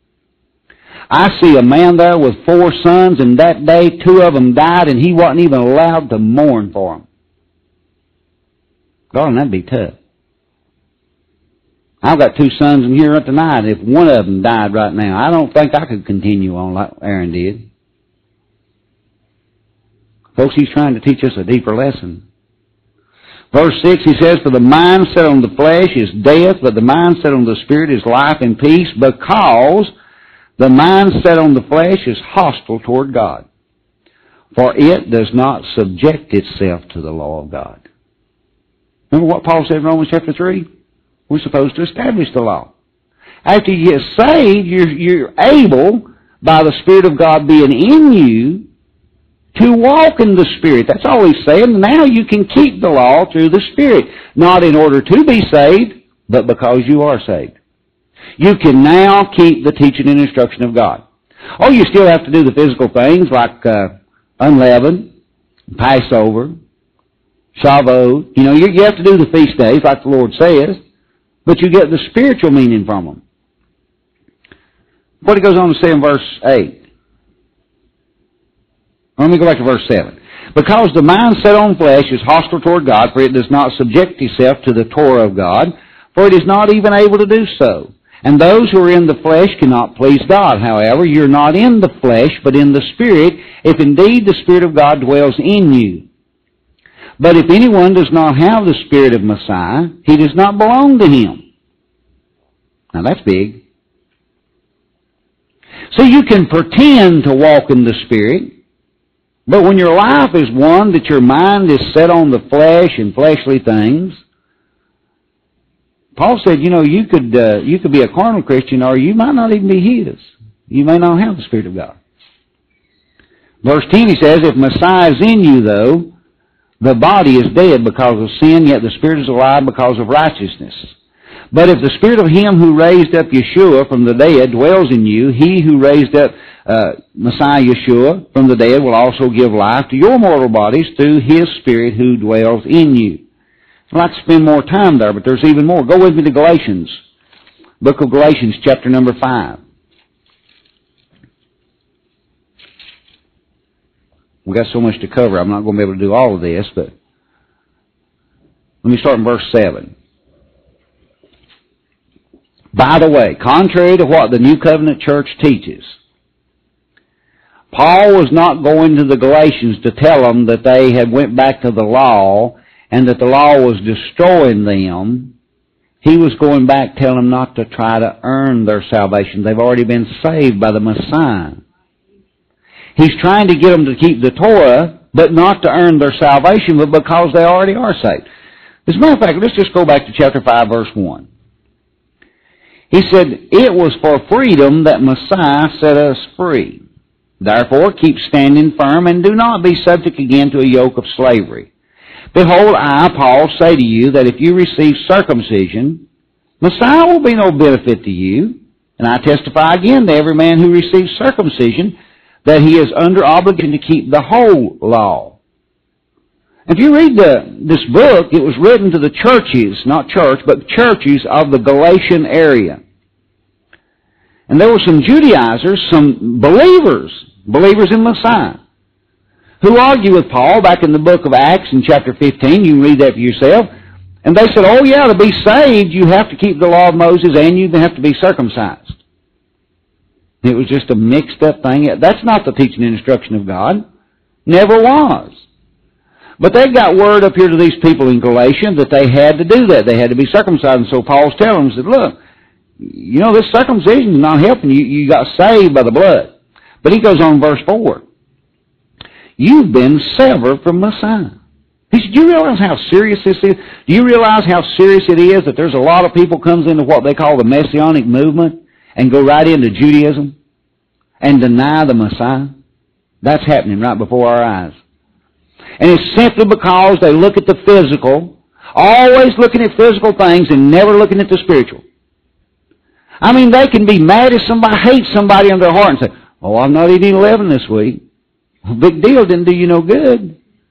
I see a man there with 4 sons, and that day 2 of them died, and he wasn't even allowed to mourn for them. God, that'd be tough. I've got 2 sons in here tonight. If one of them died right now, I don't think I could continue on like Aaron did. Folks, he's trying to teach us a deeper lesson. Verse 6, he says, "For the mind set on the flesh is death, but the mind set on the spirit is life and peace, because the mind set on the flesh is hostile toward God, for it does not subject itself to the law of God." Remember what Paul said in Romans chapter 3? We're supposed to establish the law. After you get saved, you're able, by the Spirit of God being in you, to walk in the Spirit. That's all he's saying. Now you can keep the law through the Spirit. Not in order to be saved, but because you are saved. You can now keep the teaching and instruction of God. Oh, you still have to do the physical things like unleavened, Passover, Shavuot. You know, you have to do the feast days like the Lord says, but you get the spiritual meaning from them. What he goes on to say in verse 8. Let me go back to verse 7. "Because the mind set on flesh is hostile toward God, for it does not subject itself to the Torah of God, for it is not even able to do so. And those who are in the flesh cannot please God. However, you're not in the flesh, but in the Spirit, if indeed the Spirit of God dwells in you. But if anyone does not have the Spirit of Messiah, he does not belong to him." Now that's big. So you can pretend to walk in the Spirit, but when your life is one that your mind is set on the flesh and fleshly things, Paul said, you know, you could be a carnal Christian, or you might not even be his. You may not have the Spirit of God. Verse 10, he says, "If Messiah is in you, though, the body is dead because of sin, yet the Spirit is alive because of righteousness. But if the Spirit of him who raised up Yeshua from the dead dwells in you, he who raised up Messiah Yeshua from the dead will also give life to your mortal bodies through his Spirit who dwells in you." I'd like to spend more time there, but there's even more. Go with me to Galatians. Book of Galatians, chapter number 5. We've got so much to cover, I'm not going to be able to do all of this, but let me start in verse 7. "By the way, contrary to what the New Covenant Church teaches, Paul was not going to the Galatians to tell them that they had went back to the law and that the law was destroying them. He was going back telling them not to try to earn their salvation. They've already been saved by the Messiah. He's trying to get them to keep the Torah, but not to earn their salvation, but because they already are saved. As a matter of fact, let's just go back to chapter 5, verse 1. He said, "It was for freedom that Messiah set us free. Therefore, keep standing firm and do not be subject again to a yoke of slavery. Behold, I, Paul, say to you that if you receive circumcision, Messiah will be no benefit to you. And I testify again to every man who receives circumcision that he is under obligation to keep the whole law." If you read this book, it was written to the churches, not church, but churches of the Galatian area. And there were some Judaizers, some believers in Messiah, who argue with Paul back in the book of Acts in chapter 15. You can read that for yourself. And they said, oh yeah, to be saved, you have to keep the law of Moses and you have to be circumcised. It was just a mixed up thing. That's not the teaching and instruction of God. Never was. But they got word up here to these people in Galatia that they had to do that. They had to be circumcised. And so Paul's telling them, he said, look, you know, this circumcision is not helping you. You got saved by the blood. But he goes on in verse 4. You've been severed from Messiah. He said, do you realize how serious this is? Do you realize how serious it is that there's a lot of people comes into what they call the Messianic movement and go right into Judaism and deny the Messiah? That's happening right before our eyes. And it's simply because they look at the physical, always looking at physical things and never looking at the spiritual. I mean, they can be mad at somebody, hate somebody in their heart and say, oh, I'm not eating 11 this week. Big deal, didn't do you no good.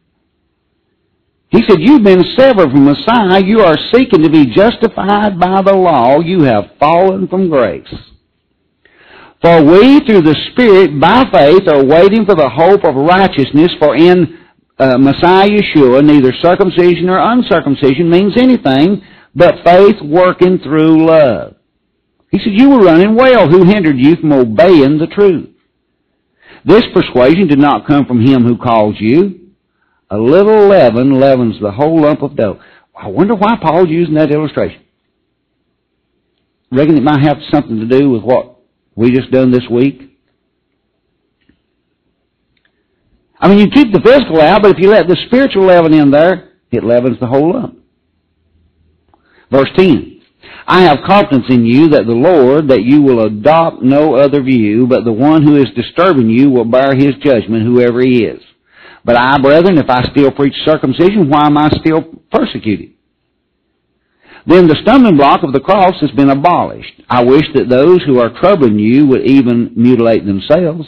He said, you've been severed from Messiah. You are seeking to be justified by the law. You have fallen from grace. For we, through the Spirit, by faith, are waiting for the hope of righteousness. For in Messiah Yeshua, neither circumcision nor uncircumcision means anything, but faith working through love. He said, you were running well. Who hindered you from obeying the truth? This persuasion did not come from him who called you. A little leaven leavens the whole lump of dough. I wonder why Paul's using that illustration. Reckon it might have something to do with what we just done this week. I mean, you keep the physical out, but if you let the spiritual leaven in there, it leavens the whole lump. Verse 10. I have confidence in you that the Lord, that you will adopt no other view, but the one who is disturbing you will bear his judgment, whoever he is. But I, brethren, if I still preach circumcision, why am I still persecuted? Then the stumbling block of the cross has been abolished. I wish that those who are troubling you would even mutilate themselves.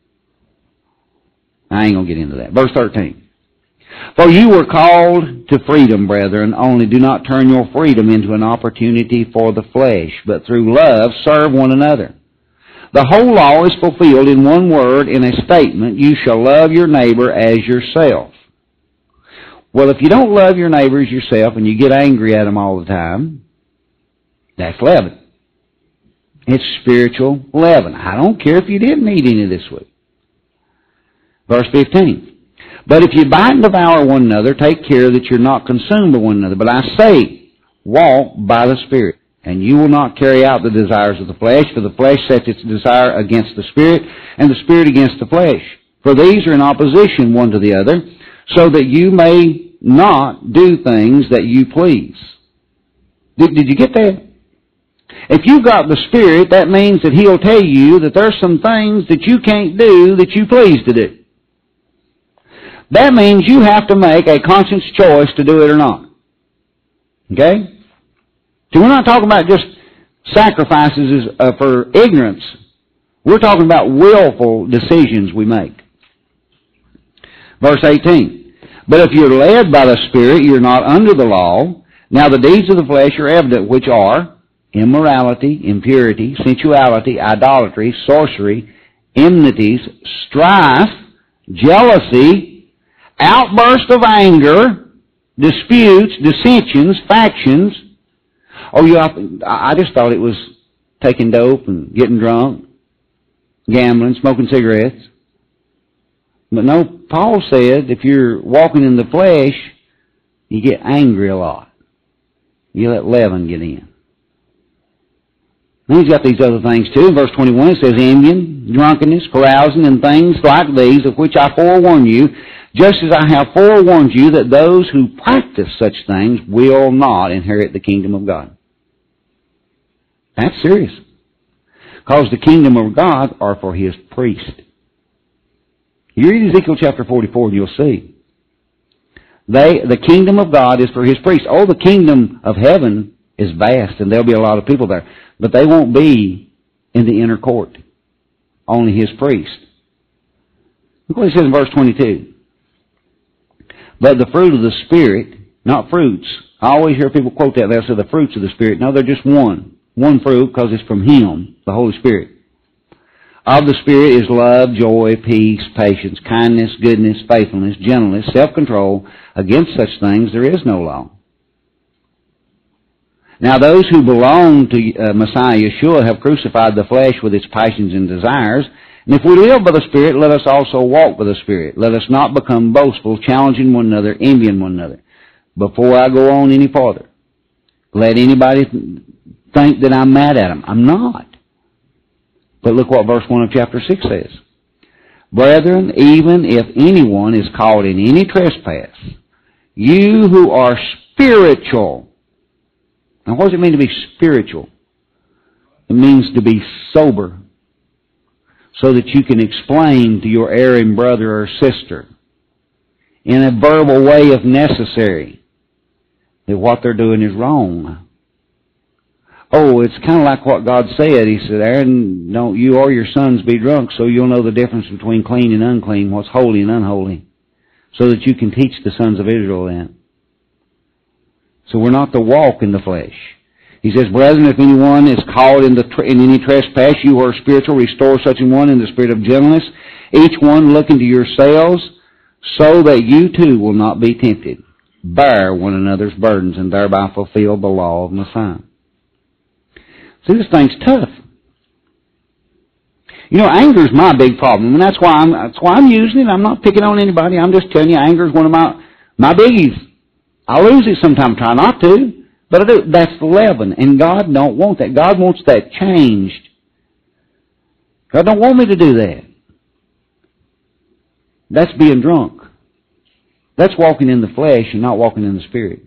I ain't going to get into that. Verse 13. For you were called to freedom, brethren, only do not turn your freedom into an opportunity for the flesh, but through love serve one another. The whole law is fulfilled in one word, in a statement, you shall love your neighbor as yourself. Well, if you don't love your neighbor as yourself and you get angry at them all the time, that's leaven. It's spiritual leaven. I don't care if you didn't eat any this week. Verse 15. But if you bite and devour one another, take care that you're not consumed by one another. But I say, walk by the Spirit, and you will not carry out the desires of the flesh, for the flesh sets its desire against the Spirit, and the Spirit against the flesh. For these are in opposition one to the other, so that you may not do things that you please. Did you get that? If you've got the Spirit, that means that He'll tell you that there's some things that you can't do that you please to do. That means you have to make a conscious choice to do it or not. Okay? So we're not talking about just sacrifices for ignorance. We're talking about willful decisions we make. Verse 18. But if you're led by the Spirit, you're not under the law. Now the deeds of the flesh are evident, which are immorality, impurity, sensuality, idolatry, sorcery, enmities, strife, jealousy, outburst of anger, disputes, dissensions, factions. I just thought it was taking dope and getting drunk, gambling, smoking cigarettes. But no, Paul said if you're walking in the flesh, you get angry a lot. You let leaven get in. And he's got these other things too. In verse 21 it says, envying, drunkenness, carousing, and things like these, of which I forewarn you, just as I have forewarned you that those who practice such things will not inherit the kingdom of God. That's serious. Because the kingdom of God are for His priest. You read Ezekiel chapter 44 and you'll see. The kingdom of God is for His priests. Oh, the kingdom of heaven is vast and there'll be a lot of people there. But they won't be in the inner court. Only His priests. Look what it says in verse 22. But the fruit of the Spirit, not fruits. I always hear people quote that. They'll say the fruits of the Spirit. No, they're just one. One fruit because it's from Him, the Holy Spirit. Of the Spirit is love, joy, peace, patience, kindness, goodness, faithfulness, gentleness, self-control. Against such things there is no law. Now those who belong to Messiah Yeshua have crucified the flesh with its passions and desires. And if we live by the Spirit, let us also walk by the Spirit. Let us not become boastful, challenging one another, envying one another. Before I go on any farther, let anybody think that I'm mad at them. I'm not. But look what verse 1 of chapter 6 says. Brethren, even if anyone is caught in any trespass, you who are spiritual. Now what does it mean to be spiritual? It means to be sober, so that you can explain to your erring brother or sister in a verbal way if necessary that what they're doing is wrong. Oh, it's kind of like what God said. He said, Aaron, don't you or your sons be drunk, so you'll know the difference between clean and unclean, what's holy and unholy, so that you can teach the sons of Israel that. So we're not to walk in the flesh. He says, brethren, if anyone is caught in any trespass, you who are spiritual, restore such an one in the spirit of gentleness, each one looking to yourselves, so that you too will not be tempted. Bear one another's burdens, and thereby fulfill the law of Messiah. See, this thing's tough. You know, anger is my big problem, and that's why I'm using it. I'm not picking on anybody. I'm just telling you, anger is one of my biggies. I lose it sometimes, try not to, but I do. That's the leaven, and God don't want that. God wants that changed. God don't want me to do that. That's being drunk. That's walking in the flesh and not walking in the Spirit.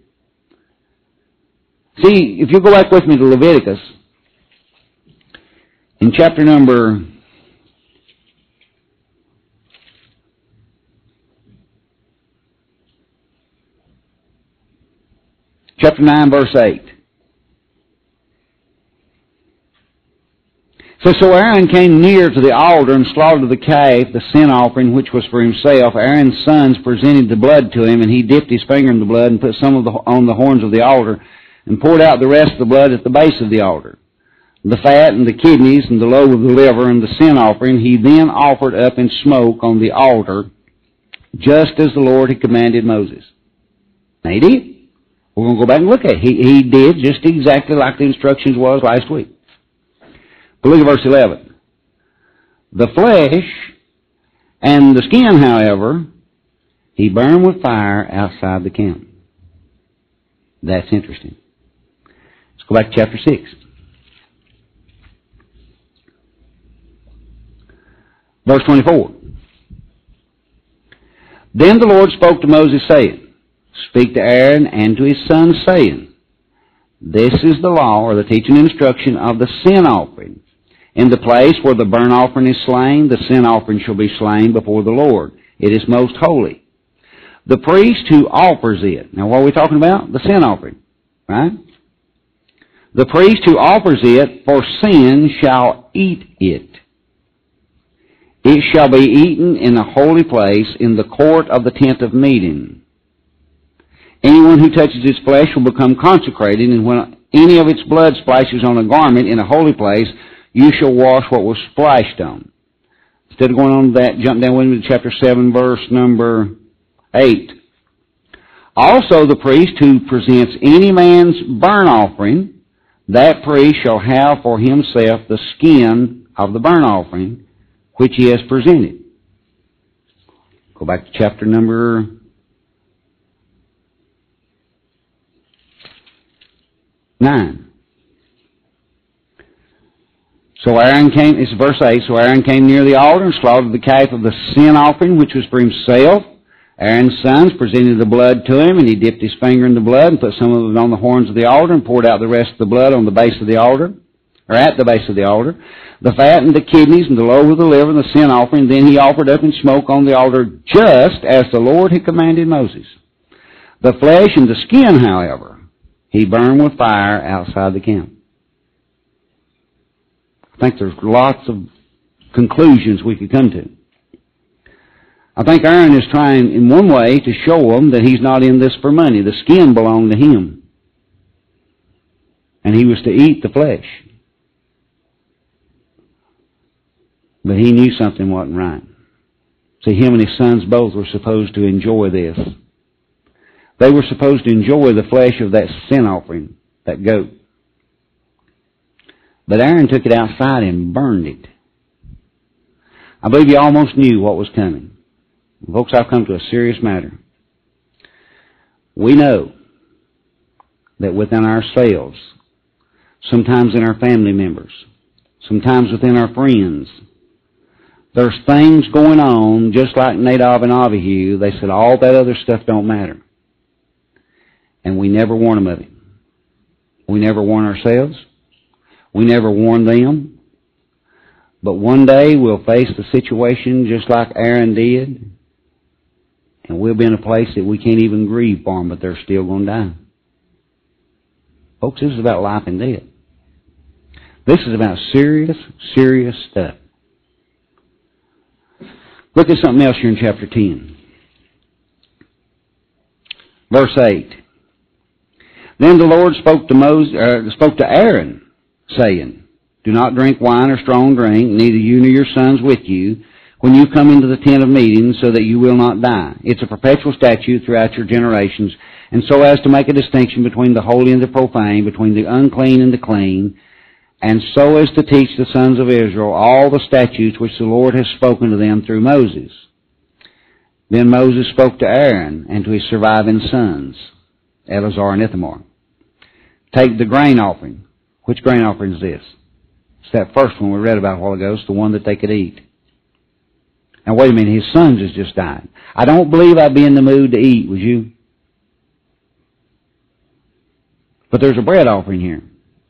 See, if you go back with me to Leviticus, in chapter number 9, verse 8. So Aaron came near to the altar and slaughtered the calf, the sin offering, which was for himself. Aaron's sons presented the blood to him, and he dipped his finger in the blood and put some on the horns of the altar and poured out the rest of the blood at the base of the altar. The fat and the kidneys and the lobe of the liver and the sin offering he then offered up in smoke on the altar, just as the Lord had commanded Moses. Now he did. We're going to go back and look at it. He did just exactly like the instructions was last week. But look at verse 11. The flesh and the skin, however, he burned with fire outside the camp. That's interesting. Let's go back to chapter 6. Verse 24. Then the Lord spoke to Moses, saying, Speak to Aaron and to his sons, saying, This is the law, or the teaching and instruction of the sin offering. In the place where the burnt offering is slain, the sin offering shall be slain before the Lord. It is most holy. The priest who offers it. Now what are we talking about? The sin offering. Right? The priest who offers it for sin shall eat it. It shall be eaten in a holy place in the court of the tent of meeting. Anyone who touches its flesh will become consecrated, and when any of its blood splashes on a garment in a holy place, you shall wash what was splashed on. Instead of going on to that, jump down with me to chapter 7, verse number 8. Also the priest who presents any man's burnt offering, that priest shall have for himself the skin of the burnt offering, which he has presented. Go back to chapter number 9. So Aaron came, it's verse 8, so Aaron came near the altar and slaughtered the calf of the sin offering, which was for himself. Aaron's sons presented the blood to him, and he dipped his finger in the blood and put some of it on the horns of the altar and poured out the rest of the blood on the base of the altar, or at the base of the altar. The fat and the kidneys and the lobe of the liver and the sin offering, then he offered up in smoke on the altar, just as the Lord had commanded Moses. The flesh and the skin, however, he burned with fire outside the camp. I think there's lots of conclusions we could come to. I think Aaron is trying, in one way, to show them that he's not in this for money. The skin belonged to him. And he was to eat the flesh. But he knew something wasn't right. See, him and his sons both were supposed to enjoy this. They were supposed to enjoy the flesh of that sin offering, that goat. But Aaron took it outside and burned it. I believe he almost knew what was coming. Folks, I've come to a serious matter. We know that within ourselves, sometimes in our family members, sometimes within our friends, there's things going on, just like Nadab and Abihu. They said all that other stuff don't matter. And we never warn them of it. We never warn ourselves. We never warn them. But one day we'll face the situation just like Aaron did, and we'll be in a place that we can't even grieve for them, but they're still going to die. Folks, this is about life and death. This is about serious, serious stuff. Look at something else here in chapter 10. Verse 8. Then the Lord spoke to Aaron, saying, Do not drink wine or strong drink, neither you nor your sons with you, when you come into the tent of meeting, so that you will not die. It's a perpetual statute throughout your generations, and so as to make a distinction between the holy and the profane, between the unclean and the clean, and so as to teach the sons of Israel all the statutes which the Lord has spoken to them through Moses. Then Moses spoke to Aaron and to his surviving sons, Eleazar and Ithamar. Take the grain offering. Which grain offering is this? It's that first one we read about a while ago. It's the one that they could eat. Now wait a minute, his sons has just died. I don't believe I'd be in the mood to eat, would you? But there's a bread offering here.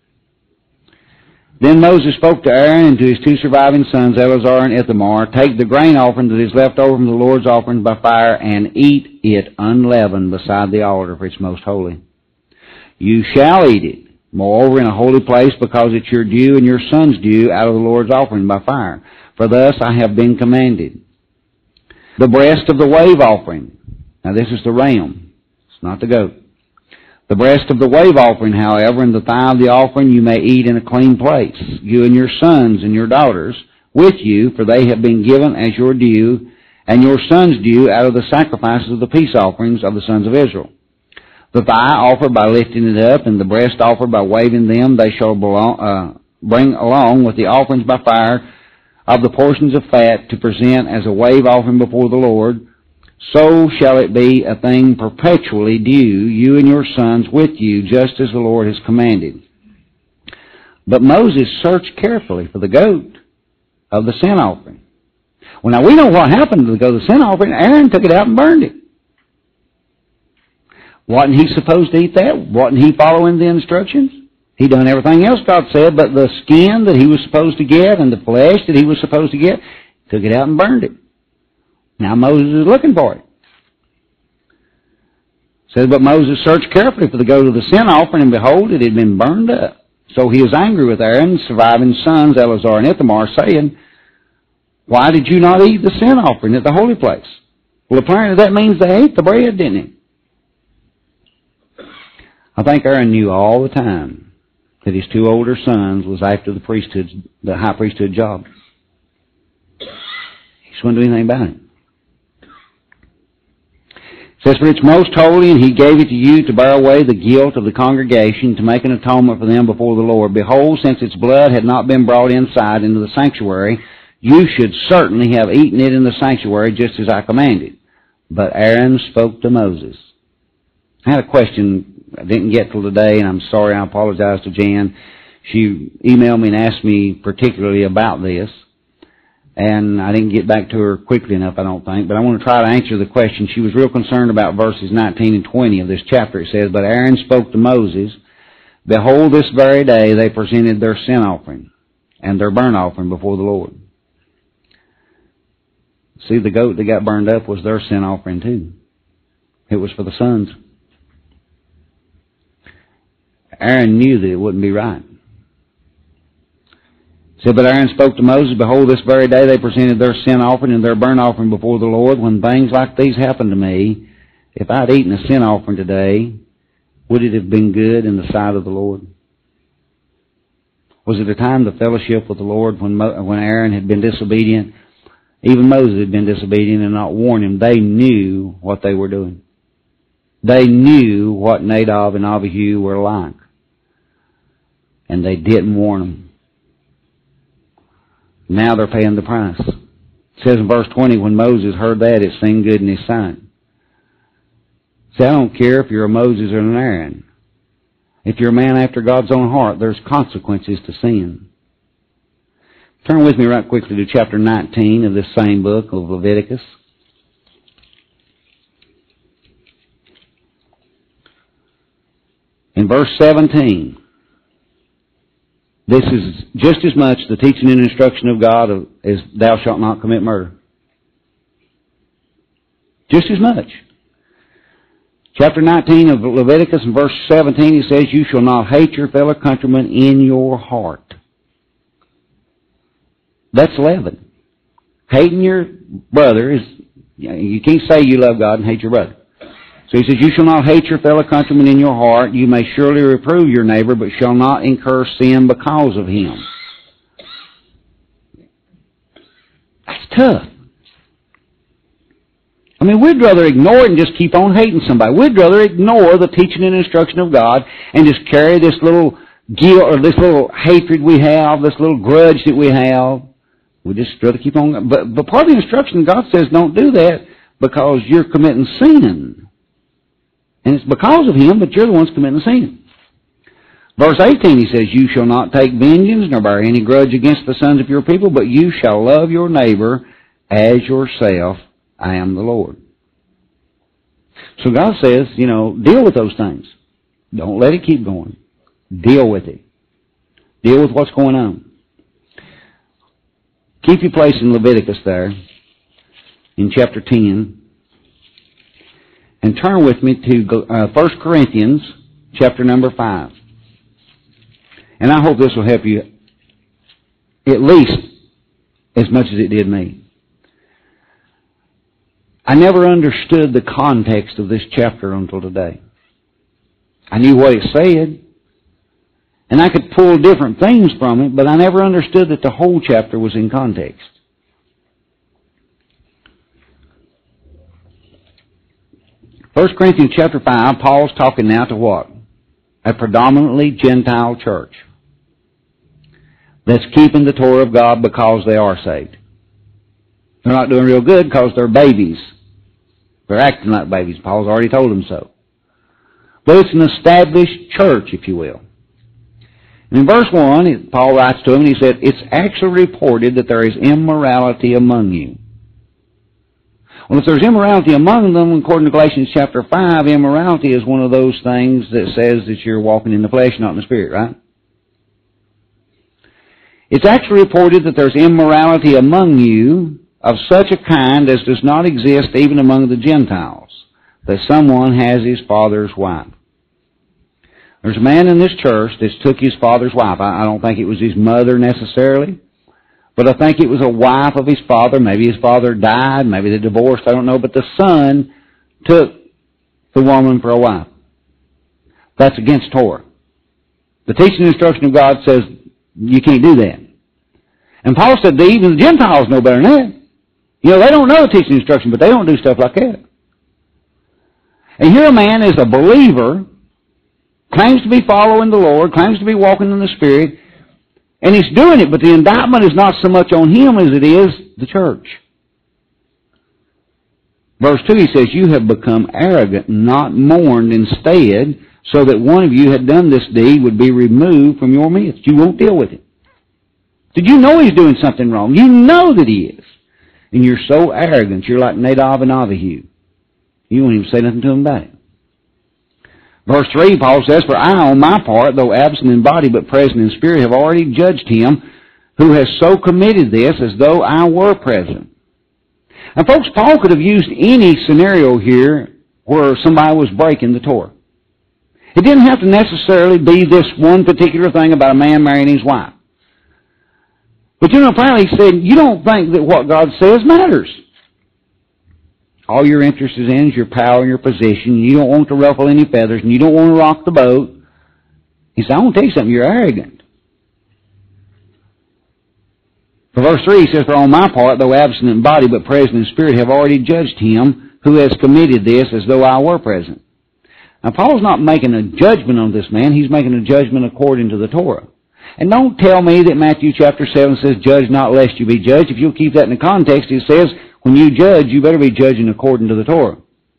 Then Moses spoke to Aaron and to his two surviving sons, Eleazar and Ithamar, Take the grain offering that is left over from the Lord's offering by fire, and eat it unleavened beside the altar, for it's most holy. You shall eat it, moreover in a holy place, because it's your due and your son's due out of the Lord's offering by fire. For thus I have been commanded. The breast of the wave offering. Now this is the ram. It's not the goat. The breast of the wave offering, however, and the thigh of the offering you may eat in a clean place, you and your sons and your daughters with you, for they have been given as your due, and your sons' due out of the sacrifices of the peace offerings of the sons of Israel. The thigh offered by lifting it up, and the breast offered by waving them, they shall bring along with the offerings by fire of the portions of fat to present as a wave offering before the Lord. So shall it be a thing perpetually due, you and your sons with you, just as the Lord has commanded. But Moses searched carefully for the goat of the sin offering. Well, now we know what happened to the goat of the sin offering. Aaron took it out and burned it. Wasn't he supposed to eat that? Wasn't he following the instructions? He done everything else God said, but the skin that he was supposed to get and the flesh that he was supposed to get, took it out and burned it. Now Moses is looking for it. It says, But Moses searched carefully for the goat of the sin offering, and behold, it had been burned up. So he was angry with Aaron's surviving sons, Eleazar and Ithamar, saying, Why did you not eat the sin offering at the holy place? Well, apparently that means they ate the bread, didn't it? I think Aaron knew all the time that his two older sons was after the high priesthood job. He just wouldn't do anything about it. It says, For it's most holy, and he gave it to you to bear away the guilt of the congregation, to make an atonement for them before the Lord. Behold, since its blood had not been brought inside into the sanctuary, you should certainly have eaten it in the sanctuary, just as I commanded. But Aaron spoke to Moses. I had a question I didn't get till today, and I'm sorry, I apologize to Jan. She emailed me and asked me particularly about this. And I didn't get back to her quickly enough, I don't think. But I want to try to answer the question. She was real concerned about verses 19 and 20 of this chapter. It says, But Aaron spoke to Moses, Behold, this very day they presented their sin offering and their burnt offering before the Lord. See, the goat that got burned up was their sin offering too. It was for the sons. Aaron knew that it wouldn't be right. It said, But Aaron spoke to Moses, Behold, this very day they presented their sin offering and their burnt offering before the Lord. When things like these happened to me, if I'd eaten a sin offering today, would it have been good in the sight of the Lord? Was it a time to fellowship with the Lord when Aaron had been disobedient? Even Moses had been disobedient and not warned him. They knew what they were doing. They knew what Nadab and Abihu were like. And they didn't warn them. Now they're paying the price. It says in verse 20, when Moses heard that, it seemed good in his sight. See, I don't care if you're a Moses or an Aaron. If you're a man after God's own heart, there's consequences to sin. Turn with me right quickly to chapter 19 of this same book of Leviticus. In verse 17, this is just as much the teaching and instruction of God as thou shalt not commit murder. Just as much. Chapter 19 of Leviticus and verse 17, it says, You shall not hate your fellow countrymen in your heart. That's leaven. Hating your brother is, you can't say you love God and hate your brother. So he says, you shall not hate your fellow countryman in your heart. You may surely reprove your neighbor, but shall not incur sin because of him. That's tough. I mean, we'd rather ignore it and just keep on hating somebody. We'd rather ignore the teaching and instruction of God and just carry this little guilt or this little hatred we have, this little grudge that we have. We'd just rather keep on. But part of the instruction, God says don't do that because you're committing sin. And it's because of him, but you're the ones committing the sin. Verse 18, he says, you shall not take vengeance nor bear any grudge against the sons of your people, but you shall love your neighbor as yourself. I am the Lord. So God says, deal with those things. Don't let it keep going. Deal with it. Deal with what's going on. Keep your place in Leviticus there, in chapter 10, and turn with me to 1 Corinthians, chapter number 5. And I hope this will help you at least as much as it did me. I never understood the context of this chapter until today. I knew what it said, and I could pull different things from it, but I never understood that the whole chapter was in context. 1 Corinthians chapter 5, Paul's talking now to what? A predominantly Gentile church that's keeping the Torah of God because they are saved. They're not doing real good because they're babies. They're acting like babies. Paul's already told them so. But it's an established church, if you will. And in verse 1, Paul writes to them and he said, it's actually reported that there is immorality among you. Well, if there's immorality among them, according to Galatians chapter 5, immorality is one of those things that says that you're walking in the flesh, not in the spirit, right? It's actually reported that there's immorality among you of such a kind as does not exist even among the Gentiles, that someone has his father's wife. There's a man in this church that's took his father's wife. I don't think it was his mother necessarily, but I think it was a wife of his father. Maybe his father died, maybe they divorced, I don't know, but the son took the woman for a wife. That's against Torah. The teaching and instruction of God says you can't do that. And Paul said that even the Gentiles know better than that. They don't know the teaching and instruction, but they don't do stuff like that. And here a man is a believer, claims to be following the Lord, claims to be walking in the Spirit, and he's doing it, but the indictment is not so much on him as it is the church. Verse 2, he says, you have become arrogant, not mourned instead, so that one of you had done this deed would be removed from your midst. You won't deal with it. Did you know he's doing something wrong? You know that he is. And you're so arrogant, you're like Nadab and Abihu. You won't even say nothing to him about it. Verse 3, Paul says, for I, on my part, though absent in body but present in spirit, have already judged him who has so committed this as though I were present. And folks, Paul could have used any scenario here where somebody was breaking the Torah. It didn't have to necessarily be this one particular thing about a man marrying his wife. But apparently he said, you don't think that what God says matters. All you're interested in is your power and your position. You don't want to ruffle any feathers, and you don't want to rock the boat. He said, I want to tell you something, you're arrogant. For verse 3, he says, for on my part, though absent in body but present in spirit, have already judged him who has committed this as though I were present. Now, Paul's not making a judgment on this man. He's making a judgment according to the Torah. And don't tell me that Matthew chapter 7 says, judge not lest you be judged. If you'll keep that in the context, it says, when you judge, you better be judging according to the Torah.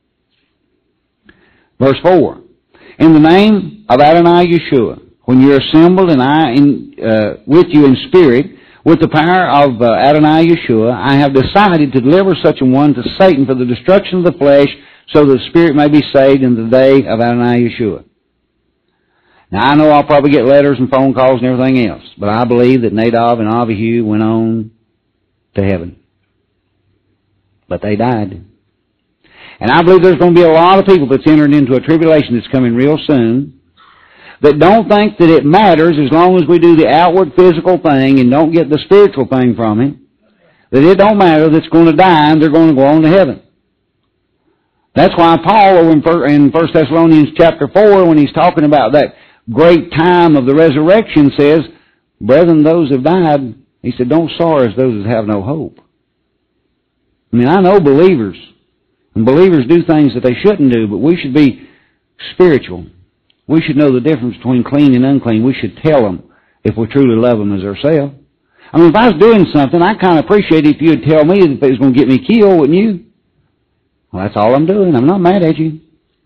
Verse 4, in the name of Adonai Yeshua, when you're assembled and I with you in spirit, with the power of Adonai Yeshua, I have decided to deliver such a one to Satan for the destruction of the flesh, so that the spirit may be saved in the day of Adonai Yeshua. Now, I know I'll probably get letters and phone calls and everything else, but I believe that Nadab and Abihu went on to heaven. But they died. And I believe there's going to be a lot of people that's entering into a tribulation that's coming real soon that don't think that it matters as long as we do the outward physical thing and don't get the spiritual thing from it, that it don't matter, that's going to die and they're going to go on to heaven. That's why Paul over in 1 Thessalonians chapter 4, when he's talking about that great time of the resurrection, says, brethren, those who have died, he said, don't sorrow as those that have no hope. I mean, I know believers, and believers do things that they shouldn't do, but we should be spiritual. We should know the difference between clean and unclean. We should tell them if we truly love them as ourselves. I mean, if I was doing something, I'd kind of appreciate it if you would tell me that it was going to get me killed, wouldn't you? Well, that's all I'm doing. I'm not mad at you.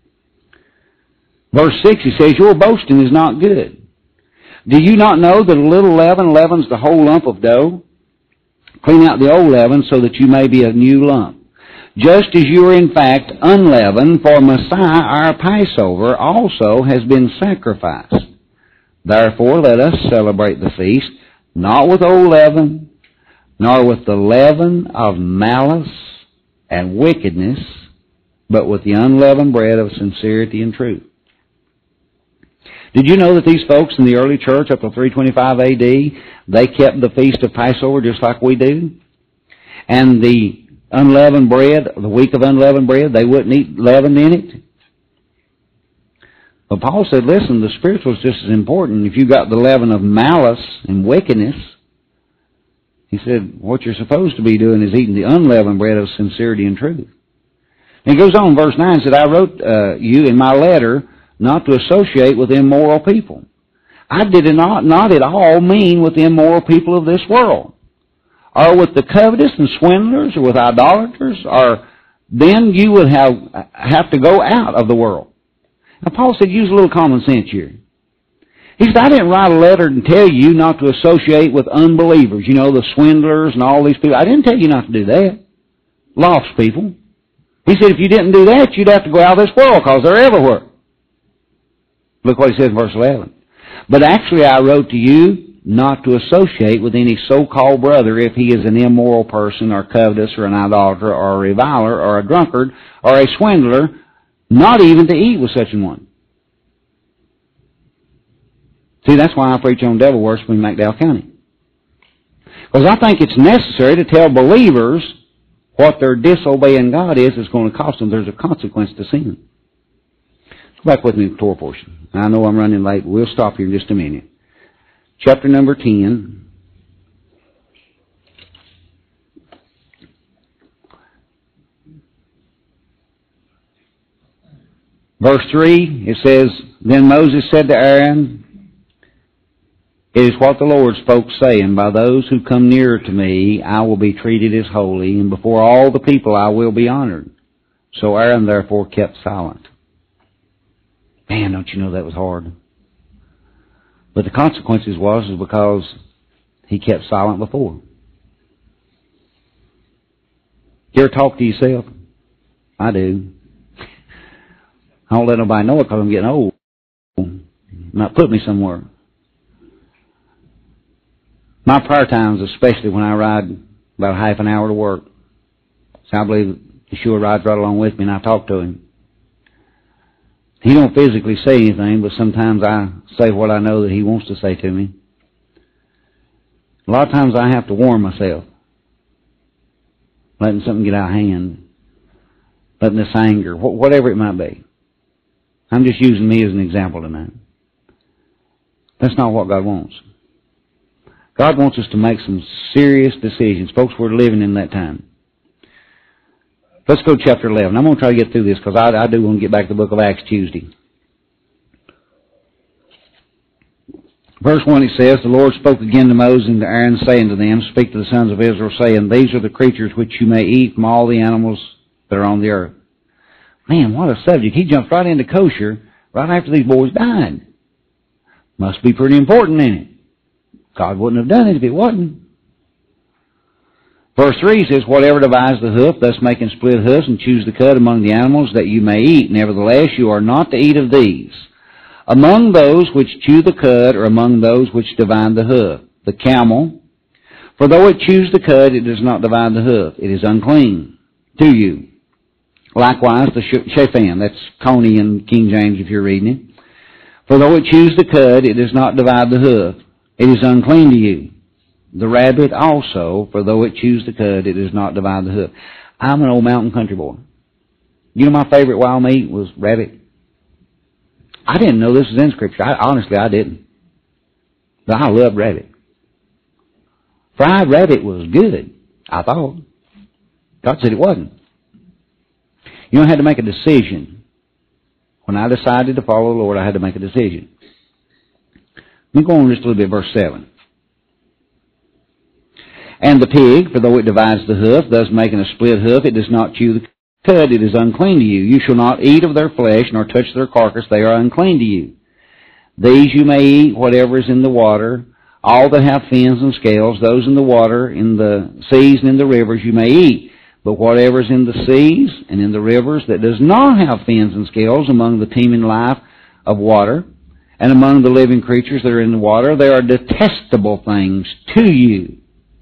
Verse 6, he says, your boasting is not good. Do you not know that a little leaven leavens the whole lump of dough? Clean out the old leaven so that you may be a new lump. Just as you are in fact unleavened, for Messiah, our Passover, also has been sacrificed. Therefore let us celebrate the feast, not with old leaven, nor with the leaven of malice and wickedness, but with the unleavened bread of sincerity and truth. Did you know that these folks in the early church up to 325 A.D., they kept the feast of Passover just like we do? And the unleavened bread, the week of unleavened bread, they wouldn't eat leaven in it? But Paul said, listen, the spiritual is just as important. If you got the leaven of malice and wickedness, he said, what you're supposed to be doing is eating the unleavened bread of sincerity and truth. And he goes on, verse 9, said, I wrote you in my letter not to associate with immoral people. I did not at all mean with the immoral people of this world, or with the covetous and swindlers, or with idolaters, or then you would have to go out of the world. Now Paul said, use a little common sense here. He said, I didn't write a letter and tell you not to associate with unbelievers, you know, the swindlers and all these people. I didn't tell you not to do that. Lost people. He said, if you didn't do that, you'd have to go out of this world because they're everywhere. Look what he says in verse 11. But actually I wrote to you not to associate with any so-called brother if he is an immoral person or covetous or an idolater or a reviler or a drunkard or a swindler, not even to eat with such an one. See, that's why I preach on devil worship in McDowell County. Because I think it's necessary to tell believers what their disobeying God is going to cost them. There's a consequence to sin. Go back with me to the Torah portion. I know I'm running late. We'll stop here in just a minute. Chapter number 10. Verse 3, it says, Then Moses said to Aaron, It is what the Lord spoke, saying, By those who come nearer to me, I will be treated as holy, and before all the people I will be honored. So Aaron therefore kept silent. Man, don't you know that was hard? But the consequences was because he kept silent before. You ever talk to yourself? I do. I don't let nobody know it because I'm getting old. Not put me somewhere. My prayer times, especially when I ride about half an hour to work. So I believe Yeshua rides right along with me and I talk to him. He don't physically say anything, but sometimes I say what I know that he wants to say to me. A lot of times I have to warn myself. Letting something get out of hand. Letting this anger, whatever it might be. I'm just using me as an example tonight. That's not what God wants. God wants us to make some serious decisions. Folks, we're living in that time. Let's go to chapter 11. I'm going to try to get through this because I do want to get back to the book of Acts Tuesday. Verse 1 it says, The Lord spoke again to Moses and to Aaron, saying to them, Speak to the sons of Israel, saying, These are the creatures which you may eat from all the animals that are on the earth. Man, what a subject. He jumped right into kosher right after these boys died. Must be pretty important, ain't it? God wouldn't have done it if it wasn't. Verse 3 says, Whatever divides the hoof, thus making split hoofs, and choose the cud among the animals that you may eat. Nevertheless, you are not to eat of these. Among those which chew the cud, or among those which divide the hoof, the camel. For though it chews the cud, it does not divide the hoof. It is unclean to you. Likewise, the shaphan, that's Coney in King James if you're reading it. For though it chews the cud, it does not divide the hoof. It is unclean to you. The rabbit also, for though it chews the cud, it does not divide the hoof. I'm an old mountain country boy. You know my favorite wild meat was rabbit. I didn't know this was in Scripture. Honestly, I didn't. But I loved rabbit. Fried rabbit was good, I thought. God said it wasn't. You know, I had to make a decision. When I decided to follow the Lord, I had to make a decision. Let me go on just a little bit, verse 7. And the pig, for though it divides the hoof, thus making a split hoof, it does not chew the cud, it is unclean to you. You shall not eat of their flesh, nor touch their carcass, they are unclean to you. These you may eat, whatever is in the water, all that have fins and scales, those in the water, in the seas and in the rivers you may eat. But whatever is in the seas and in the rivers that does not have fins and scales among the teeming life of water, and among the living creatures that are in the water, they are detestable things to you.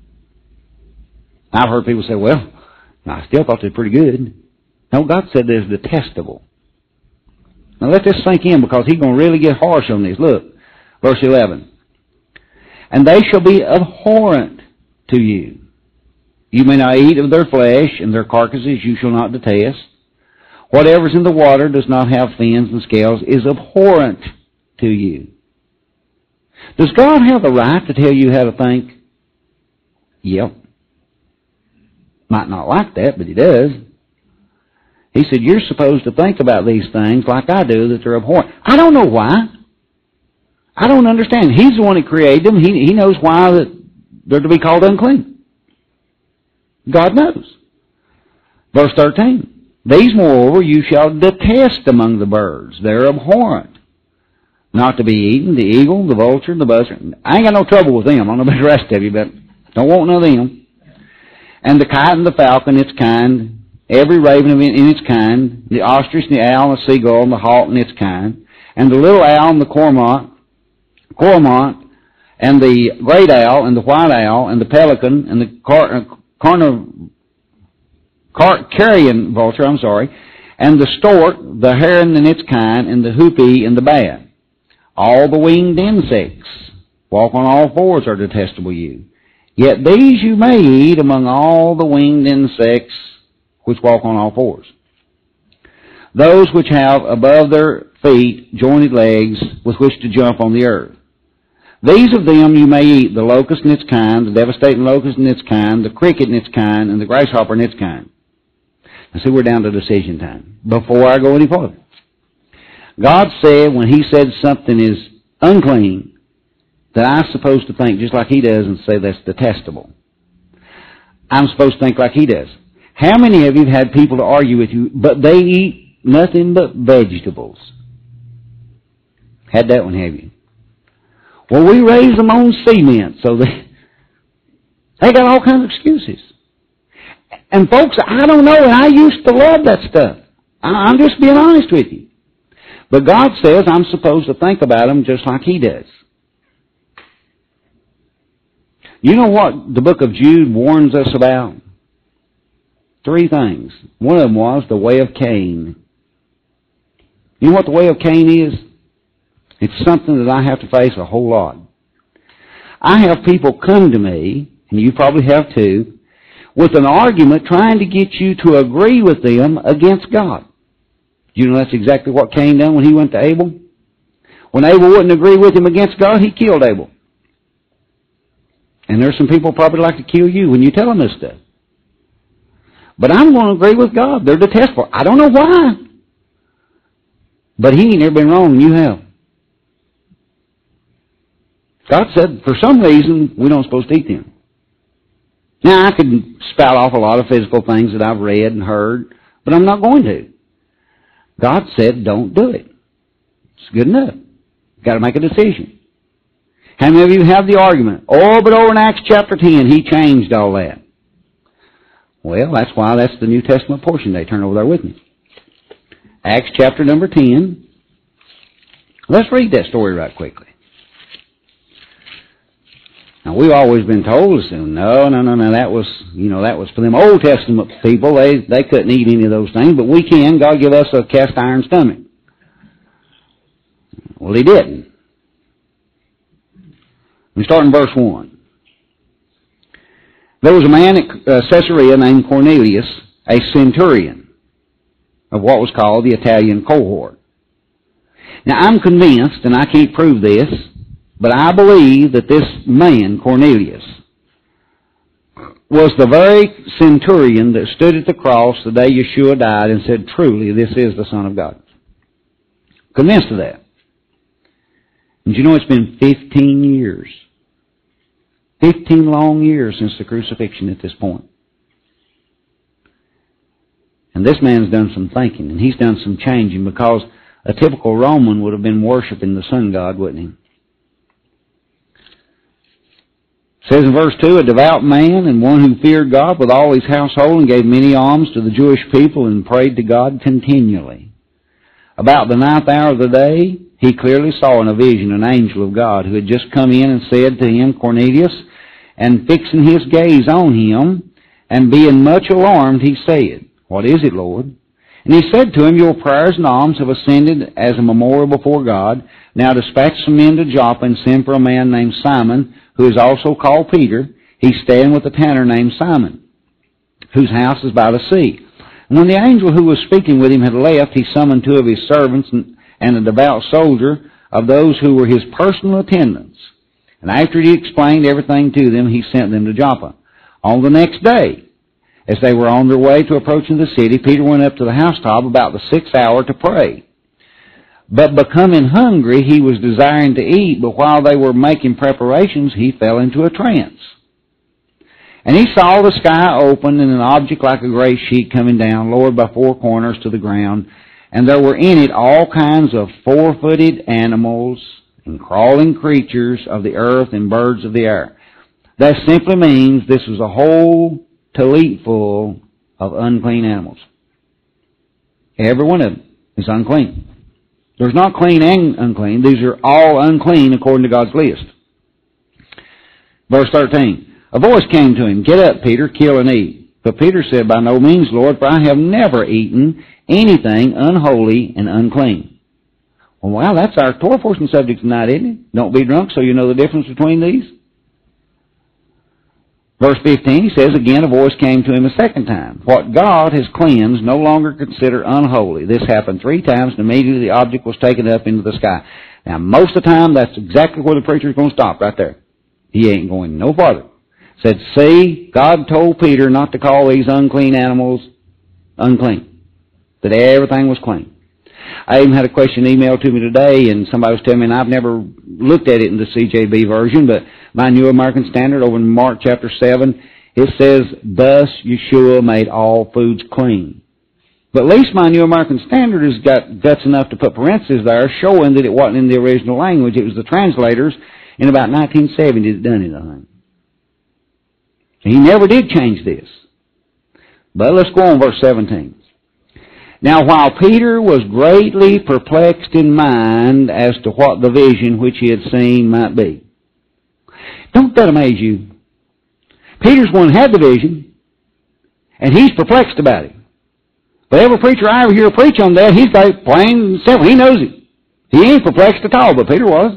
I've heard people say, well, I still thought they were pretty good. No, God said they're detestable. Now let this sink in because He's going to really get harsh on this. Look, verse 11. And they shall be abhorrent to you. You may not eat of their flesh, and their carcasses you shall not detest. Whatever is in the water does not have fins and scales is abhorrent to you. Does God have the right to tell you how to think? Yep. Might not like that, but He does. He said, you're supposed to think about these things like I do, that they're abhorrent. I don't know why. I don't understand. He's the one that created them. He knows why that they're to be called unclean. God knows. Verse 13. These, moreover, you shall detest among the birds. They're abhorrent. Not to be eaten, the eagle, the vulture, the buzzard. I ain't got no trouble with them. I don't know about the rest of you, but don't want none of them. And the kite and the falcon, its kind, every raven in its kind, the ostrich and the owl and the seagull and the hawk in its kind, and the little owl and the cormorant, and the great owl and the white owl and the pelican and the carrion vulture, and the stork, the heron in its kind, and the hoopie and the bat. All the winged insects walk on all fours are detestable you. Yet these you may eat among all the winged insects which walk on all fours. Those which have above their feet jointed legs with which to jump on the earth. These of them you may eat, the locust in its kind, the devastating locust in its kind, the cricket in its kind, and the grasshopper in its kind. Now see, we're down to decision time. Before I go any further. God said when He said something is unclean, that I'm supposed to think just like He does and say that's detestable. I'm supposed to think like He does. How many of you have had people to argue with you, but they eat nothing but vegetables? Had that one, have you? Well, we raise them on cement, so they got all kinds of excuses. And folks, I don't know, and I used to love that stuff. I'm just being honest with you. But God says I'm supposed to think about them just like He does. You know what the book of Jude warns us about? 3 things. One of them was the way of Cain. You know what the way of Cain is? It's something that I have to face a whole lot. I have people come to me, and you probably have too, with an argument trying to get you to agree with them against God. You know that's exactly what Cain done when he went to Abel? When Abel wouldn't agree with him against God, he killed Abel. And there's some people probably like to kill you when you tell them this stuff. But I'm going to agree with God. They're detestable. I don't know why. But He ain't never been wrong, and you have. God said, for some reason, we don't supposed to eat them. Now, I could spout off a lot of physical things that I've read and heard, but I'm not going to. God said, don't do it. It's good enough. You've got to make a decision. How many of you have the argument? Oh, but over in Acts chapter 10, He changed all that. Well, that's why that's the New Testament portion. They turn over there with me. Acts chapter number 10. Let's read that story right quickly. Now, we've always been told, no, that was for them Old Testament people. They couldn't eat any of those things, but we can. God give us a cast iron stomach. Well, He didn't. We start in verse 1. There was a man at Caesarea named Cornelius, a centurion. of what was called the Italian cohort. Now, I'm convinced, and I can't prove this, but I believe that this man, Cornelius, was the very centurion that stood at the cross the day Yeshua died and said, truly, this is the Son of God. Convinced of that. And you know, it's been 15 years. 15 long years since the crucifixion at this point. And this man's done some thinking, and he's done some changing, because a typical Roman would have been worshiping the sun god, wouldn't he? It says in verse 2, a devout man and one who feared God with all his household and gave many alms to the Jewish people and prayed to God continually. About the 9th hour of the day, he clearly saw in a vision an angel of God who had just come in and said to him, Cornelius, and fixing his gaze on him, and being much alarmed, he said, What is it, Lord? And he said to him, Your prayers and alms have ascended as a memorial before God. Now dispatch some men to Joppa and send for a man named Simon, who is also called Peter. He's staying with a tanner named Simon, whose house is by the sea. And when the angel who was speaking with him had left, he summoned 2 of his servants and a devout soldier of those who were his personal attendants. And after he explained everything to them, he sent them to Joppa. On the next day, as they were on their way to approaching the city, Peter went up to the housetop about the 6th hour to pray. But becoming hungry, he was desiring to eat, but while they were making preparations, he fell into a trance. And he saw the sky open and an object like a great sheet coming down, lowered by 4 corners to the ground, and there were in it all kinds of 4-footed animals and crawling creatures of the earth and birds of the air. That simply means this was a whole tallit full of unclean animals. Every one of them is unclean. There's not clean and unclean. These are all unclean according to God's list. Verse 13. A voice came to him, Get up, Peter, kill and eat. But Peter said, By no means, Lord, for I have never eaten anything unholy and unclean. Well, wow, that's our Torah portion subject tonight, isn't it? Don't be drunk, so you know the difference between these. Verse 15, he says, Again a voice came to him a second time. What God has cleansed, no longer consider unholy. This happened 3 times, and immediately the object was taken up into the sky. Now, most of the time, that's exactly where the preacher's going to stop, right there. He ain't going no farther. Said, see, God told Peter not to call these unclean animals unclean. That everything was clean. I even had a question emailed to me today, and somebody was telling me, and I've never looked at it in the CJB version, but my New American Standard over in Mark chapter 7, it says, Thus Yeshua made all foods clean. But at least my New American Standard has got guts enough to put parentheses there, showing that it wasn't in the original language. It was the translators in about 1970 that done anything. He never did change this. But let's go on verse 17. Now while Peter was greatly perplexed in mind as to what the vision which he had seen might be. Don't that amaze you? Peter's one who had the vision, and he's perplexed about it. But every preacher I ever hear preach on that, he's got it plain and simple. He knows it. He ain't perplexed at all, but Peter was.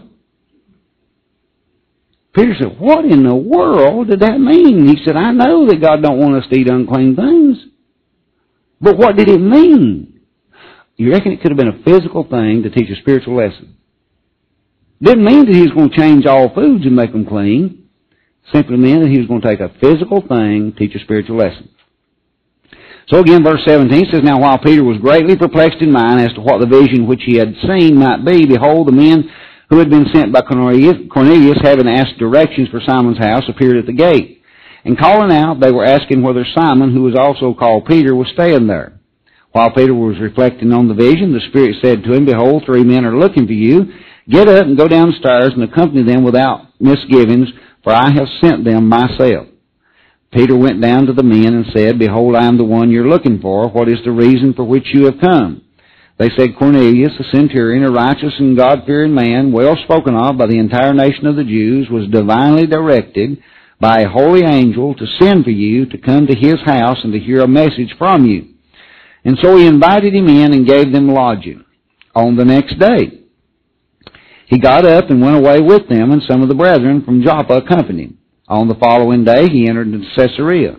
Peter said, what in the world did that mean? He said, I know that God don't want us to eat unclean things. But what did it mean? You reckon it could have been a physical thing to teach a spiritual lesson? Didn't mean that he was going to change all foods and make them clean. Simply meant that he was going to take a physical thing, teach a spiritual lesson. So again, verse 17 says, Now while Peter was greatly perplexed in mind as to what the vision which he had seen might be, behold, the men who had been sent by Cornelius, having asked directions for Simon's house, appeared at the gate. And calling out, they were asking whether Simon, who was also called Peter, was staying there. While Peter was reflecting on the vision, the Spirit said to him, Behold, 3 men are looking for you. Get up and go downstairs and accompany them without misgivings, for I have sent them myself. Peter went down to the men and said, Behold, I am the one you're looking for. What is the reason for which you have come? They said, Cornelius, a centurion, a righteous and God-fearing man, well spoken of by the entire nation of the Jews, was divinely directed by a holy angel to send for you to come to his house and to hear a message from you. And so he invited him in and gave them lodging. On the next day, he got up and went away with them, and some of the brethren from Joppa accompanied him. On the following day, he entered into Caesarea.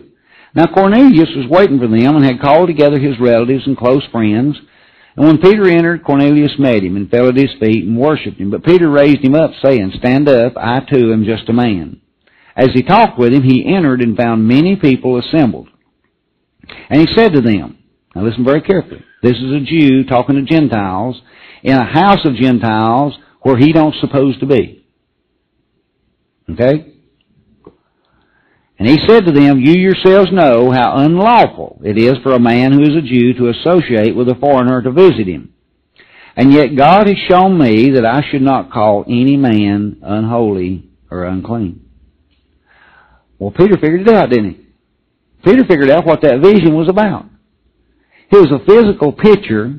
Now Cornelius was waiting for them and had called together his relatives and close friends. And when Peter entered, Cornelius met him and fell at his feet and worshipped him. But Peter raised him up, saying, Stand up, I too am just a man. As he talked with him, he entered and found many people assembled. And he said to them, now listen very carefully, this is a Jew talking to Gentiles in a house of Gentiles where he don't suppose to be. Okay? And he said to them, You yourselves know how unlawful it is for a man who is a Jew to associate with a foreigner to visit him. And yet God has shown me that I should not call any man unholy or unclean. Well, Peter figured it out, didn't he? Peter figured out what that vision was about. It was a physical picture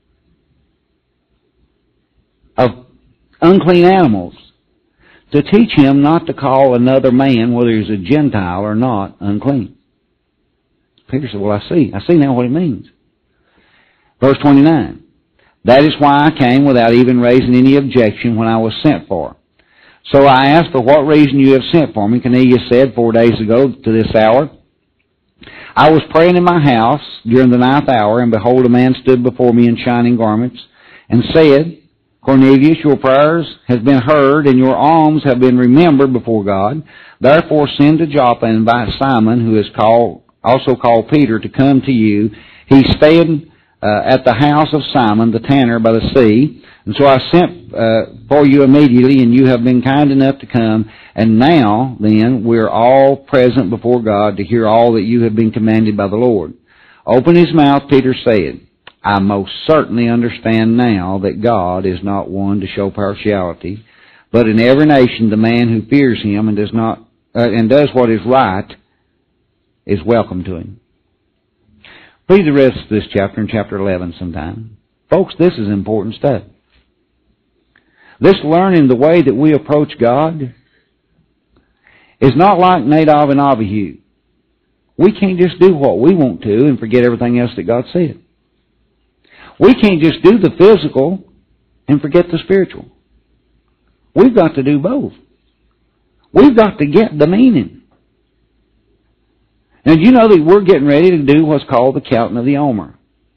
of unclean animals to teach him not to call another man, whether he's a Gentile or not, unclean. Peter said, well, I see now what it means. Verse 29, That is why I came without even raising any objection when I was sent for. So I asked, For what reason you have sent for me? Cornelius said 4 days ago to this hour, I was praying in my house during the 9th hour, and behold, a man stood before me in shining garments, and said, Cornelius, your prayers have been heard, and your alms have been remembered before God. Therefore send to Joppa and invite Simon, who is also called Peter, to come to you. He stayed at the house of Simon the tanner by the sea. And so I sent for you immediately, and you have been kind enough to come. And now, then, we're all present before God to hear all that you have been commanded by the Lord. Open his mouth, Peter said. I most certainly understand now that God is not one to show partiality, but in every nation the man who fears him and does what is right is welcome to him. Read the rest of this chapter in chapter 11 sometime. Folks, this is important stuff. This learning the way that we approach God is not like Nadab and Abihu. We can't just do what we want to and forget everything else that God said. We can't just do the physical and forget the spiritual. We've got to do both. We've got to get the meaning. Now, do you know that we're getting ready to do what's called the counting of the Omer?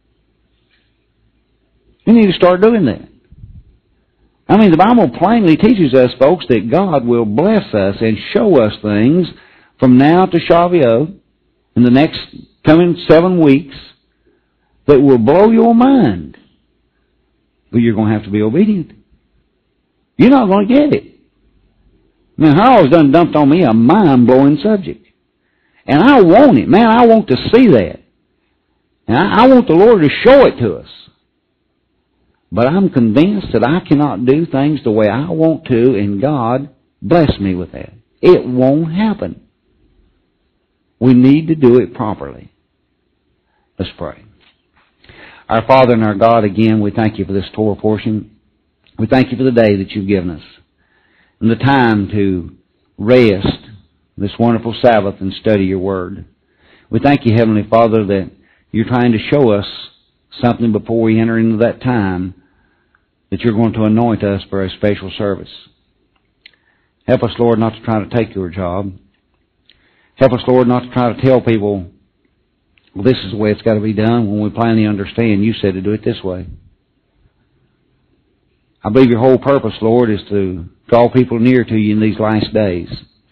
We need to start doing that. I mean, the Bible plainly teaches us, folks, that God will bless us and show us things from now to Shavuot in the next coming 7 weeks that will blow your mind. But you're going to have to be obedient. You're not going to get it. Now, Harold's done dumped on me a mind-blowing subject. And I want it. Man, I want to see that. And I want the Lord to show it to us. But I'm convinced that I cannot do things the way I want to, and God bless me with that. It won't happen. We need to do it properly. Let's pray. Our Father and our God, again, we thank you for this Torah portion. We thank you for the day that you've given us and the time to rest this wonderful Sabbath and study your Word. We thank you, Heavenly Father, that you're trying to show us something before we enter into that time, that you're going to anoint us for a special service. Help us, Lord, not to try to take your job. Help us, Lord, not to try to tell people, well, this is the way it's got to be done, when we plainly understand you said to do it this way. I believe your whole purpose, Lord, is to draw people near to you in these last days.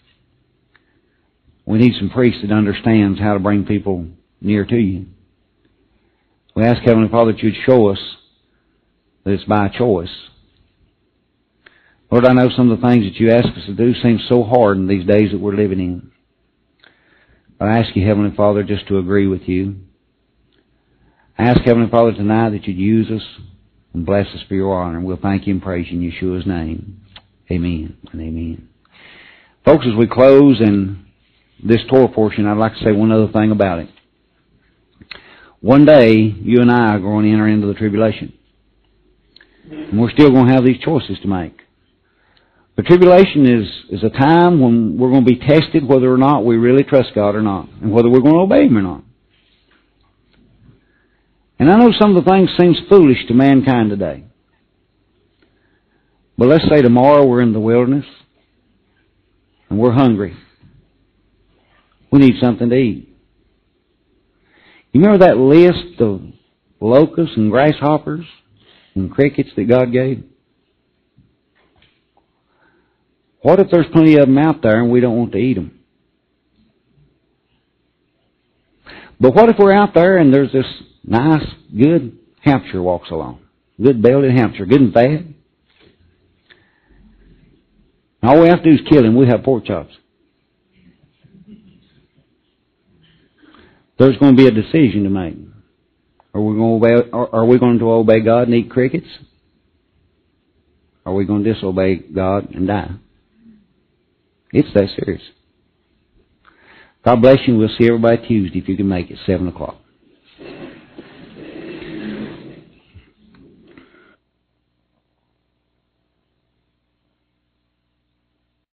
We need some priest that understands how to bring people near to you. We ask, Heavenly Father, that you'd show us that it's by choice. Lord, I know some of the things that you ask us to do seem so hard in these days that we're living in. But I ask you, Heavenly Father, just to agree with you. I ask, Heavenly Father, tonight that you'd use us and bless us for your honor. And we'll thank you and praise you in Yeshua's name. Amen and amen. Folks, as we close in this Torah portion, I'd like to say one other thing about it. One day, you and I are going to enter into the tribulation. And we're still going to have these choices to make. The tribulation is a time when we're going to be tested whether or not we really trust God or not, and whether we're going to obey Him or not. And I know some of the things seem foolish to mankind today. But let's say tomorrow we're in the wilderness, and we're hungry. We need something to eat. You remember that list of locusts and grasshoppers and crickets that God gave? What if there's plenty of them out there and we don't want to eat them? But what if we're out there and there's this nice, good Hampshire walks along? Good belted Hampshire, good and fat. And all we have to do is kill him, we have pork chops. There's going to be a decision to make. Are we going to obey God and eat crickets? Or are we going to disobey God and die? It's that serious. God bless you. We'll see everybody Tuesday if you can make it, 7 o'clock.